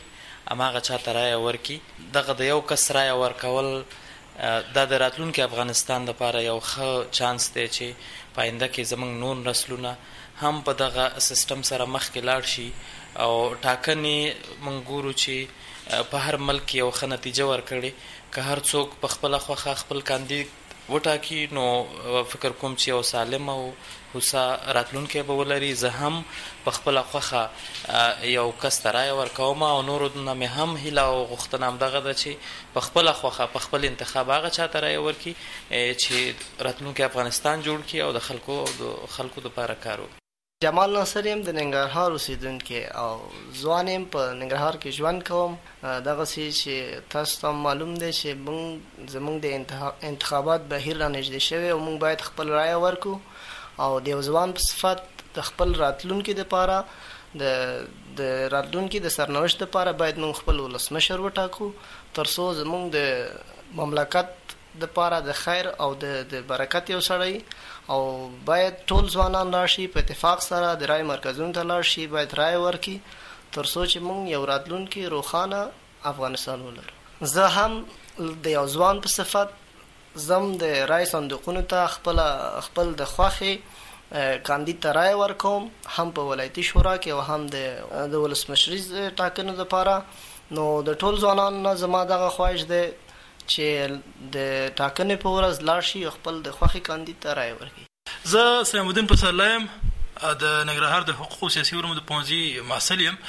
Speaker 21: اماغه چاته رای ورکی. دغه د یو کس رای ورکول دا د راتلونکي افغانستان لپاره یو ښه چانس دی چې پاینده کې زموږ نور نسلونه هم په دغه سیستم سره مخکې لاړ شي او ټاکنې موږ ګورو چې په هر ملک یو ښه نتیجه ورکړي. که هر څوک په خپله خوښه خپل کاندید وټاکي نو فکر کوم چې یو سالم او هوسا راتلونکی به ولري. زه هم په خپله خوښه یو کس ته رایه ورکوم او نورو نه مې هم هیله او غوښتنه همدغه ده چې په خپله خوښه په خپل انتخاب هغه چاته رایه ورکړي چې راتلونکی افغانستان جوړ کړي او د خلکو د خلکو دپاره کار وکړي.
Speaker 2: جمال ناصر یم د ننګرهار اوسیدونکی او ځوان یم په ننګرهار کې ژوند کوم. دغسې چې تاسو ته معلوم دی چې موږ زموږ د انتخابات بهیر را نږدې شوی او موږ باید خپل رایه ورکړو او د یو ځوان په صفت د خپل راتلونکي دپاره د د راتلونکي د سرنوشت دپاره باید موږ خپل ولسمشر وټاکو تر څو زموږ د مملکت دپاره د خیر او د برکت یو سړی او باید ټول ځوانان لاړ شي په اتفاق سره د رای مرکزونو ته لاړ شي، باید رای ورکړي تر څو چې موږ یو راتلونکي روښانه افغانستان ولرو. زه هم د یو ځوان په صفت زم د رای صندوقونو ته خپل خپل د خوښې کاندید ته رای ورکوم، هم په ولایتي شورا کې او هم د د ولسمشري ټاکنو دپاره. نو د ټول ځوانانو نه زما دغه خواهش دی چې د ټاکنې په ورځ لاړ شي او خپل د خوښې کاندید ته رای ورکړي.
Speaker 22: زه سلام الدین پسرلی یم، د ننګرهار د حقوقو سیاسي علومو د پوهنځي محصل یم.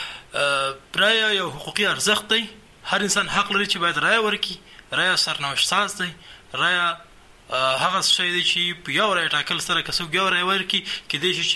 Speaker 22: رایه یو حقوقي ارزښت دی، هر انسان حق لري چې باید رایه ورکړي. رایه سرنوشت ساز دی، رایه هغه شی دی چې په یو رایه ټاکل سره که څوک یو رایه ورکړي کیدای شي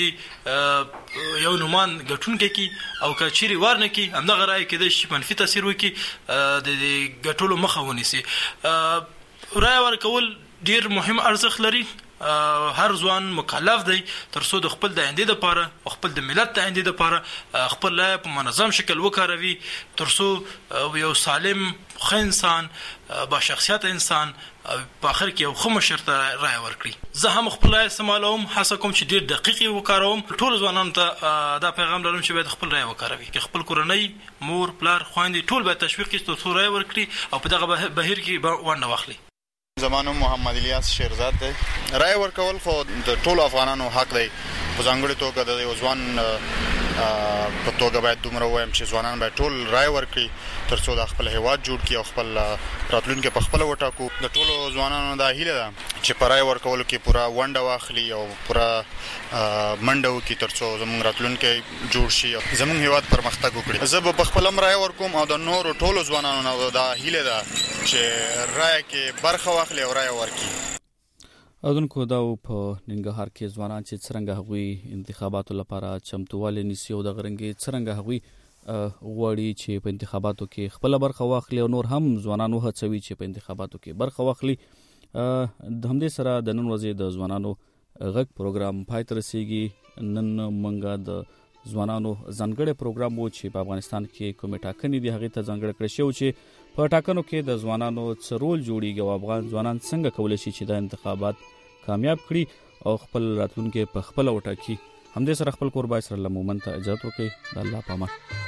Speaker 22: چې یو نومان ګټونکی کړي او که چیرې ور نه کړي همدغه رایه کیدای شي منفي تاثیر وکړي د ګټلو مخه ونیسي. رایه ورکول ډېر مهم ارزښت لري. هر ځوان مکلف دی تر څو د خپل د آینده دپاره او خپل د ملت د آینده دپاره خپل رایه په منظم شکل وکاروي تر څو یو سالم ښه انسان با شخصیت انسان په آخر کې یو ښه مشر ته رایه ورکړي. زه هم خپل رایه استعمالوم، هڅه کوم چې ډېر دقیق یې وکاروم. ټولو ځوانانو ته دا پیغام لرم چې باید خپل رایه وکاروي، که خپل کورنۍ مور پلار خویندې ټول باید تشویق کړي تر څو رایه ورکړي او په دغه بهیر کې ونډه واخلي.
Speaker 23: زما نوم محمد الیاس شیرزاد دی. رای ورکول خو د ټولو افغانانو حق دی. په ځانګړې توګه د یو ځوان په توګه باید دومره ووایم چې ځوانان باید ټول رای ورکړي تر څو د خپل هیواد جوړ کړي او خپل راتلونکی په خپله وټاکو. د ټولو ځوانانو دا هیله ده چې په رای ورکولو کې پوره ونډه واخلي او پوره منډه وکړي تر څو زموږ راتلونکی جوړ شي او زموږ هیواد پرمختګ وکړي. زه به په خپل هم رای ورکوم او د نورو ټولو ځوانانو نه دا هیله ده چې رای کې برخه واخلي او رای ورکړي.
Speaker 5: اودونکو دا په ننګرهار کې ځوانان چې څرنګه هغوی انتخاباتو لپاره چمتووالی نیسي او د غرنګي څرنګه هغوی غواړي چې په انتخاباتو کې خپل برخه واخلي او نور هم ځوانان وهڅوي چې په انتخاباتو کې برخه واخلي. د همدې سره د نن ورځې د ځوانانو غږ پروګرام پای ته رسیږي. نن منګه د ځوانانو ځانګړی پروګرام و چې په افغانستان کې کومې ټاکنې دي هغې ته ځانګړی کړی شوی چې په ټاکنو کې د ځوانانو څه رول جوړیږي او افغان ځوانان څنګه کولی شي چې دا انتخابات کامیاب کړي او خپل راتلونکی په خپله وټاکي. همدې سره خپل کوربای سره له مومن ته اجازت وکړئ. د الله په امان.